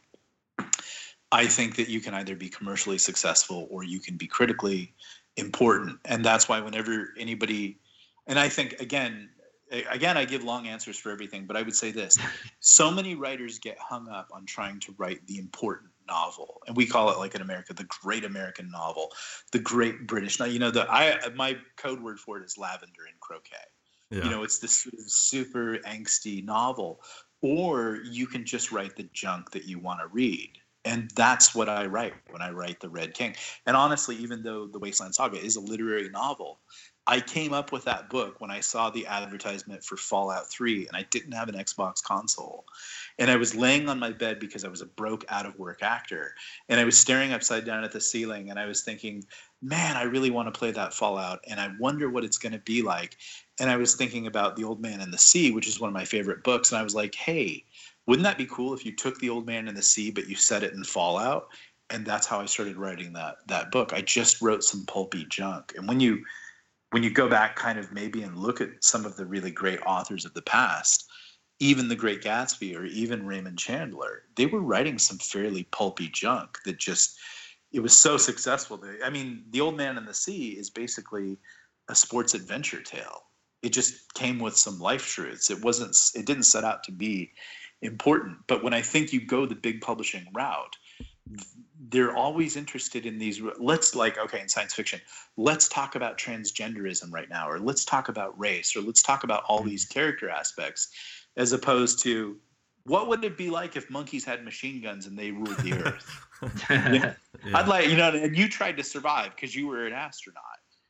I think that you can either be commercially successful or you can be critically important. And that's why whenever anybody, and I think, again, I give long answers for everything, but I would say this. So many writers get hung up on trying to write the important novel, and we call it, like in America, the great American novel, the great British. Now, you know, my code word for it is lavender and croquet. Yeah. You know, it's this sort of super angsty novel, or you can just write the junk that you want to read. And that's what I write when I write The Red King. And honestly, even though The Wasteland Saga is a literary novel, I came up with that book when I saw the advertisement for Fallout 3, and I didn't have an Xbox console. And I was laying on my bed because I was a broke, out-of-work actor. And I was staring upside down at the ceiling, and I was thinking, man, I really want to play that Fallout, and I wonder what it's going to be like. And I was thinking about The Old Man and the Sea, which is one of my favorite books. And I was like, hey, wouldn't that be cool if you took The Old Man and the Sea, but you set it in Fallout? And that's how I started writing that book. I just wrote some pulpy junk. And when you go back kind of maybe and look at some of the really great authors of the past, even The Great Gatsby or even Raymond Chandler, they were writing some fairly pulpy junk that just, it was so successful. I mean, The Old Man and the Sea is basically a sports adventure tale. It just came with some life truths. It didn't set out to be important. But when I think you go the big publishing route, they're always interested in these, in science fiction, let's talk about transgenderism right now, or let's talk about race, or let's talk about all these character aspects, as opposed to what would it be like if monkeys had machine guns and they ruled the earth? Yeah. I'd like, and you tried to survive because you were an astronaut.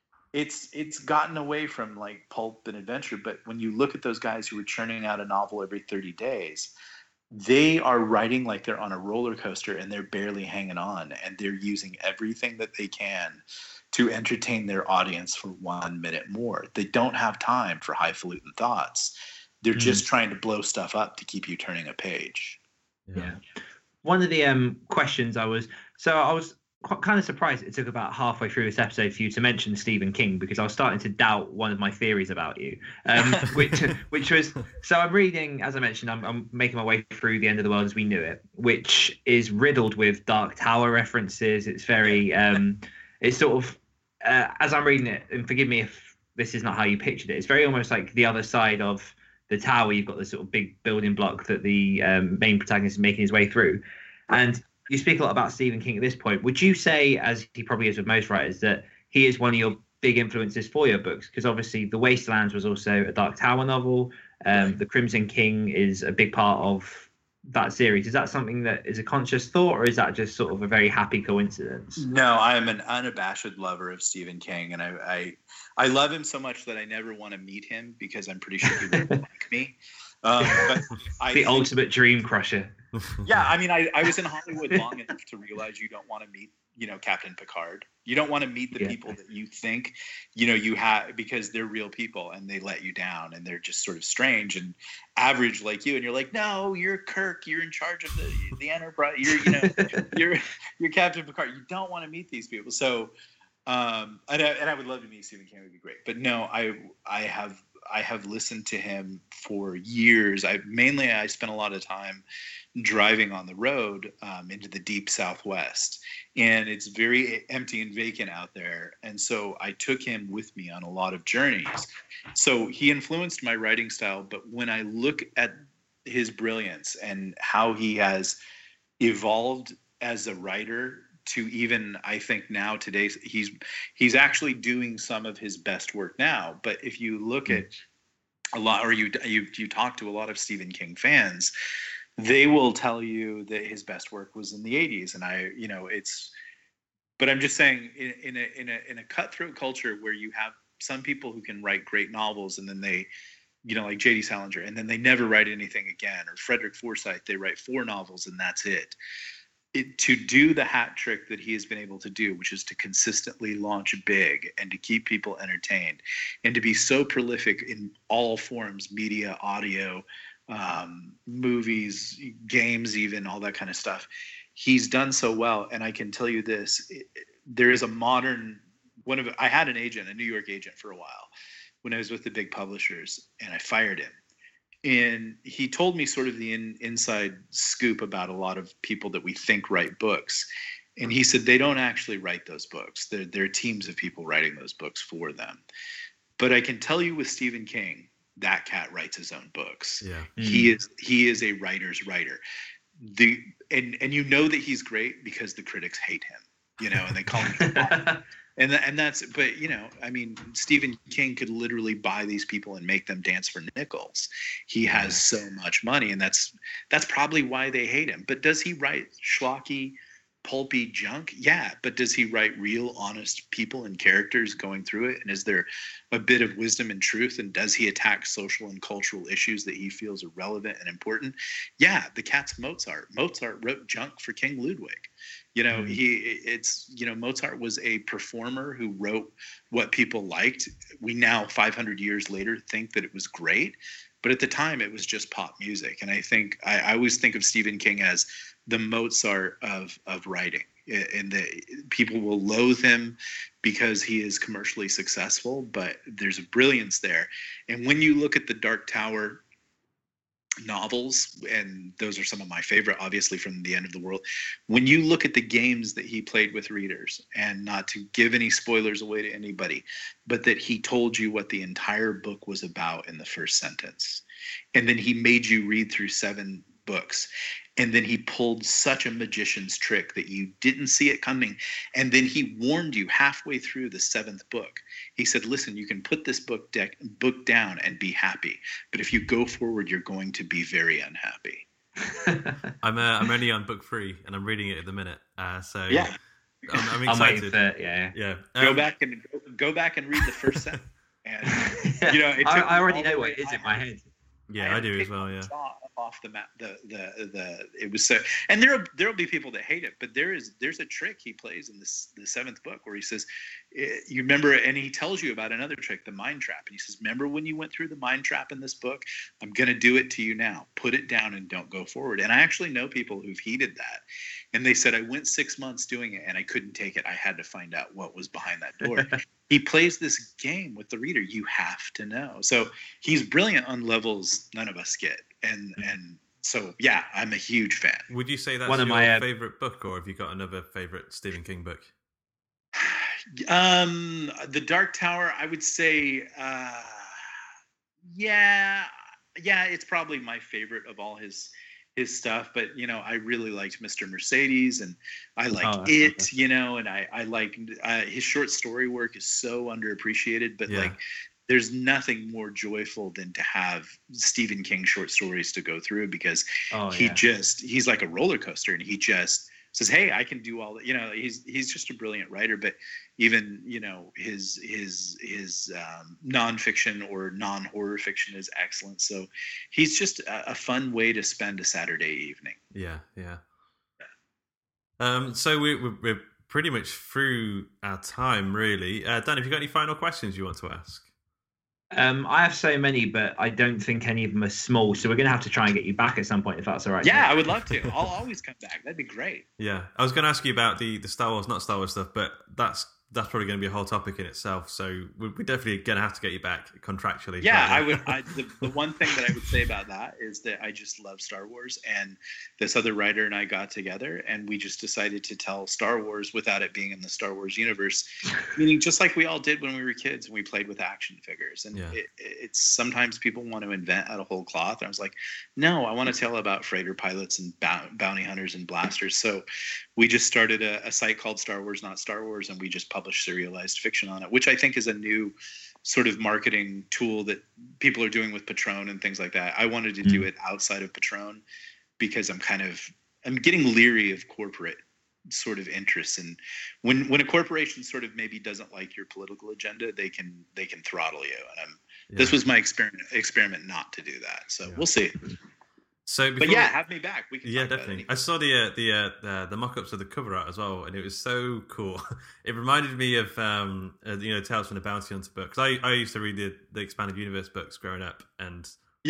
It's gotten away from like pulp and adventure, but when you look at those guys who are churning out a novel every 30 days, they are writing like they're on a roller coaster and they're barely hanging on, and they're using everything that they can to entertain their audience for 1 minute more. They don't have time for highfalutin thoughts. They're just trying to blow stuff up to keep you turning a page. Yeah. One of the questions I was kind of surprised it took about halfway through this episode for you to mention Stephen King, because I was starting to doubt one of my theories about you, which was, so I'm reading, as I mentioned, I'm making my way through The End of the World as We Knew It, which is riddled with Dark Tower references. It's very, it's sort of, as I'm reading it, and forgive me if this is not how you pictured it, it's very almost like the other side of the tower. You've got this sort of big building block that the main protagonist is making his way through. And you speak a lot about Stephen King at this point. Would you say, as he probably is with most writers, that he is one of your big influences for your books? Because obviously The Wastelands was also a Dark Tower novel. The Crimson King is a big part of that series. Is that something that is a conscious thought, or is that just sort of a very happy coincidence? No, I am an unabashed lover of Stephen King, and I love him so much that I never want to meet him, because I'm pretty sure he wouldn't like me. But the ultimate dream crusher. Yeah, I mean, I was in Hollywood long enough to realize you don't want to meet, Captain Picard. You don't want to meet the people that you think, you have, because they're real people and they let you down and they're just sort of strange and average like you. And you're like, no, you're Kirk. You're in charge of the Enterprise. You're Captain Picard. You don't want to meet these people. So, and I would love to meet Stephen King. It would be great. But no, I have listened to him for years. I spent a lot of time driving on the road into the deep Southwest, and it's very empty and vacant out there. And so I took him with me on a lot of journeys. So he influenced my writing style. But when I look at his brilliance and how he has evolved as a writer to even, I think now today, he's actually doing some of his best work now. But if you look at a lot, or you talk to a lot of Stephen King fans, they will tell you that his best work was in the 80s. And but I'm just saying, in a cutthroat culture where you have some people who can write great novels, and then they, like J.D. Salinger, and then they never write anything again, or Frederick Forsyth, they write 4 novels and that's it. To do the hat trick that he has been able to do, which is to consistently launch big and to keep people entertained, and to be so prolific in all forms, media, audio, movies, games, even all that kind of stuff. He's done so well. And I can tell you this, there is a modern I had an agent, a New York agent, for a while when I was with the big publishers, and I fired him. And he told me sort of the inside scoop about a lot of people that we think write books. And he said they don't actually write those books. They're teams of people writing those books for them. But I can tell you with Stephen King, that cat writes his own books. Yeah. He is a writer's writer. And that he's great because the critics hate him, and they call him and that's, but Stephen King could literally buy these people and make them dance for nickels. He has so much money, and that's probably why they hate him. But does he write schlocky, pulpy junk? Yeah. But does he write real, honest people and characters going through it? And is there a bit of wisdom and truth? And does he attack social and cultural issues that he feels are relevant and important? Yeah. The cat's Mozart. Mozart wrote junk for King Ludwig. Mozart was a performer who wrote what people liked. We now, 500 years later, think that it was great. But at the time, it was just pop music. And I always think of Stephen King as the Mozart of writing, and that people will loathe him because he is commercially successful, but there's a brilliance there. And when you look at the Dark Tower novels, and those are some of my favorite, obviously, from The End of the World, when you look at the games that he played with readers, and not to give any spoilers away to anybody, but that he told you what the entire book was about in the first sentence, and then he made you read through 7 books, and then he pulled such a magician's trick that you didn't see it coming, and then he warned you halfway through the 7th book. He said, listen, you can put this book down and be happy, but if you go forward, you're going to be very unhappy. I'm only on book 3 and I'm reading it at the minute, so yeah, I'm excited. Yeah. Go back and read the first sentence. And I already know what it is in my head. Yeah, I do as well. Yeah. off the map. It was so, and there'll be people that hate it, but there's a trick he plays in the seventh book where he says, you remember, and he tells you about another trick, the mind trap, and he says, remember when you went through the mind trap in this book? I'm going to do it to you now. Put it down and don't go forward. And I actually know people who've heeded that, and they said, I went 6 months doing it and I couldn't take it. I had to find out what was behind that door. He plays this game with the reader. You have to know. So he's brilliant on levels none of us get. And so, yeah, I'm a huge fan. Would you say that's one of your favorite book, or have you got another favorite Stephen King book? The Dark Tower, I would say, yeah, it's probably my favorite of all his stuff. But I really liked Mr. Mercedes, and I liked it. And I like his short story work is so underappreciated. But like, there's nothing more joyful than to have Stephen King short stories to go through, because he's like a roller coaster, and he just says, hey, I can do all that. He's just a brilliant writer. But even his nonfiction or non-horror fiction is excellent. So he's just a fun way to spend a Saturday evening. Yeah. So we're pretty much through our time, really. Dan, have you got any final questions you want to ask? I have so many, but I don't think any of them are small. So we're going to have to try and get you back at some point, if that's all right. Yeah, I would love to. I'll always come back. That'd be great. Yeah, I was going to ask you about the Star Wars, not Star Wars stuff, but that's probably going to be a whole topic in itself. So we're definitely going to have to get you back contractually. Yeah, I would. The one thing that I would say about that is that I just love Star Wars, and this other writer and I got together, and we just decided to tell Star Wars without it being in the Star Wars universe, meaning just like we all did when we were kids and we played with action figures. And it's sometimes people want to invent out of whole cloth, and I was like, no, I want to tell about freighter pilots and bounty hunters and blasters. So we just started a site called Star Wars, Not Star Wars, and we just publish serialized fiction on it, which I think is a new sort of marketing tool that people are doing with Patron and things like that. I wanted to do it outside of Patron because I'm getting leery of corporate sort of interests, and when a corporation sort of maybe doesn't like your political agenda, they can throttle you. And this was my experiment not to do that. So we'll see. So, but yeah, have me back. We can definitely. I saw the mock-ups of the cover art as well, and it was so cool. It reminded me of Tales from the Bounty Hunter book, because I used to read the Expanded Universe books growing up, and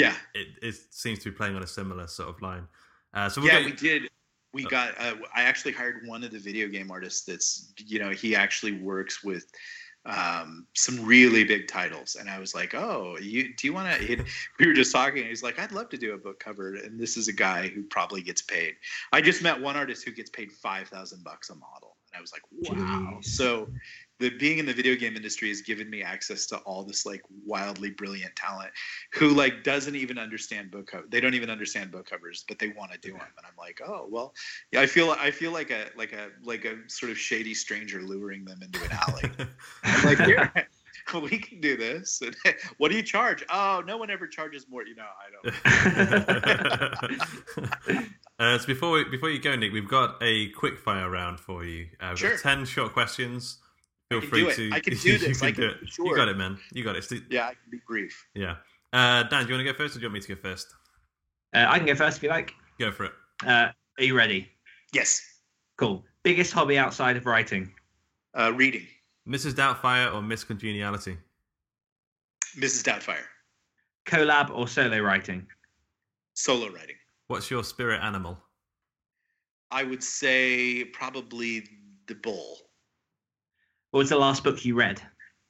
it seems to be playing on a similar sort of line. We did. We got. I actually hired one of the video game artists. That's he actually works with some really big titles, and I was like, do you want to? We were just talking, and he's like, I'd love to do a book cover, and this is a guy who probably gets paid. I just met one artist who gets paid $5,000 a model, and I was like, wow. Jeez. So being in the video game industry has given me access to all this like wildly brilliant talent who like doesn't even understand book cover. They don't even understand book covers, but they want to do them. And I'm like, oh well, yeah. I feel like a sort of shady stranger luring them into an alley. I'm like, here, we can do this. And, what do you charge? Oh, no one ever charges more. I don't. So before you go, Nick, we've got a quick fire round for you. We've got 10 short questions. Feel free to. I can do this. I can do it. Sure. You got it, man. You got it. Yeah, I can be brief. Yeah. Dan, do you want to go first, or do you want me to go first? I can go first if you like. Go for it. Are you ready? Yes. Cool. Biggest hobby outside of writing? Reading. Mrs. Doubtfire or Miss Congeniality? Mrs. Doubtfire. Collab or solo writing? Solo writing. What's your spirit animal? I would say probably the bull. What was the last book you read?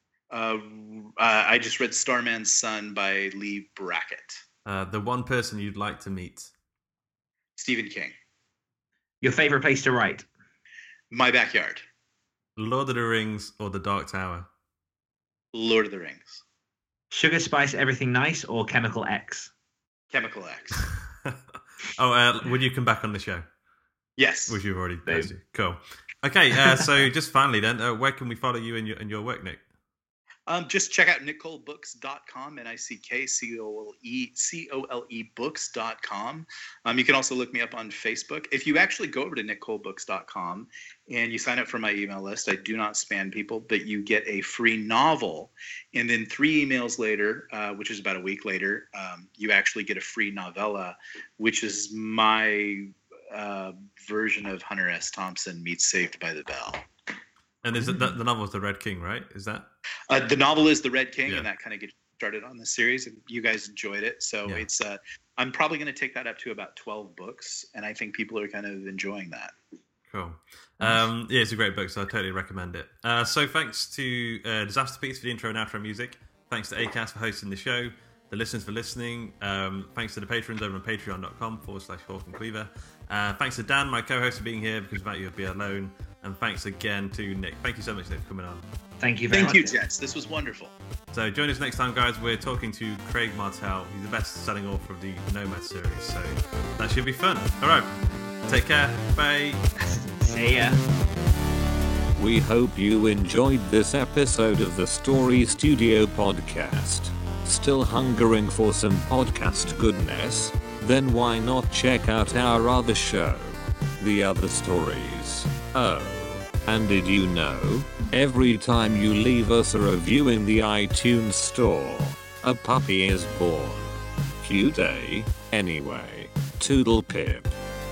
I just read Starman's Son by Lee Brackett. The one person you'd like to meet? Stephen King. Your favorite place to write? My backyard. Lord of the Rings or The Dark Tower? Lord of the Rings. Sugar Spice Everything Nice or Chemical X? Chemical X. Would you come back on the show? Yes. Which you've already posted. Cool. Okay, so just finally then, where can we follow you and your work, Nick? Just check out niccolebooks.com, NICKCOLE books.com. You can also look me up on Facebook. If you actually go over to niccolebooks.com and you sign up for my email list, I do not spam people, but you get a free novel. And then 3 emails later, which is about a week later, you actually get a free novella, which is my version of Hunter S. Thompson meets Saved by the Bell. And is it the novel is The Red King, right? Is that the novel is The Red King, and that kind of gets started on the series, and you guys enjoyed it, so it's I'm probably going to take that up to about 12 books, and I think people are kind of enjoying that. Cool. Yeah, it's a great book, so I totally recommend it. So thanks to Disaster Piece for the intro and outro music. Thanks to Acast for hosting the show. The listeners for listening. Thanks to the patrons over on patreon.com/Hawk and Cleaver. Thanks to Dan, my co-host, for being here, because without you, I'd be alone. And thanks again to Nick. Thank you so much, Nick, for coming on. Thank you very much. Thank you, Jets. This was wonderful. So join us next time, guys. We're talking to Craig Martelle. He's the best-selling author of the Nomad series, so that should be fun. All right. Take care. Bye. See ya. We hope you enjoyed this episode of the Story Studio podcast. Still hungering for some podcast goodness? Then why not check out our other show, The Other Stories? Oh, and did you know, every time you leave us a review in the iTunes store, a puppy is born. Cute, eh? Anyway, toodle pip.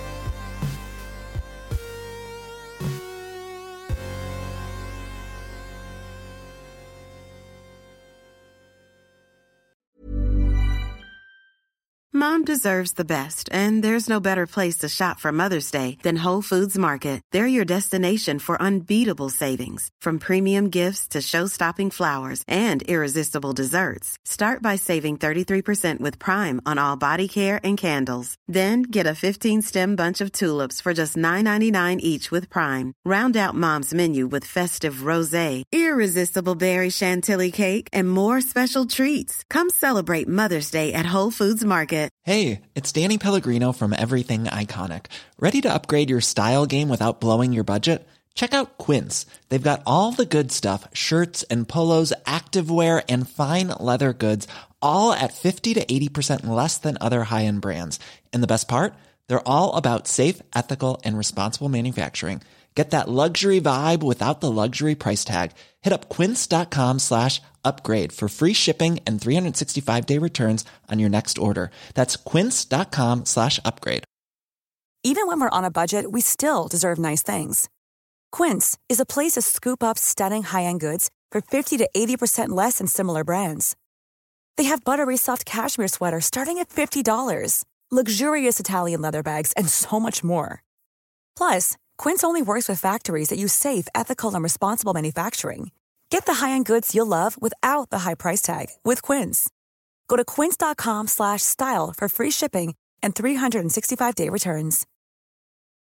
Mom deserves the best, and there's no better place to shop for Mother's Day than Whole Foods Market. They're your destination for unbeatable savings, from premium gifts to show-stopping flowers and irresistible desserts. Start by saving 33% with Prime on all body care and candles. Then get a 15-stem bunch of tulips for just $9.99 each with Prime. Round out Mom's menu with festive rosé, irresistible berry chantilly cake, and more special treats. Come celebrate Mother's Day at Whole Foods Market. Hey, it's Danny Pellegrino from Everything Iconic. Ready to upgrade your style game without blowing your budget? Check out Quince. They've got all the good stuff, shirts and polos, activewear, and fine leather goods, all at 50 to 80% less than other high-end brands. And the best part? They're all about safe, ethical, and responsible manufacturing. Get that luxury vibe without the luxury price tag. Hit up quince.com/upgrade for free shipping and 365-day returns on your next order. That's quince.com/upgrade. Even when we're on a budget, we still deserve nice things. Quince is a place to scoop up stunning high-end goods for 50 to 80% less than similar brands. They have buttery soft cashmere sweaters starting at $50, luxurious Italian leather bags, and so much more. Plus, Quince only works with factories that use safe, ethical, and responsible manufacturing. Get the high-end goods you'll love without the high price tag with Quince. Go to quince.com/style for free shipping and 365-day returns.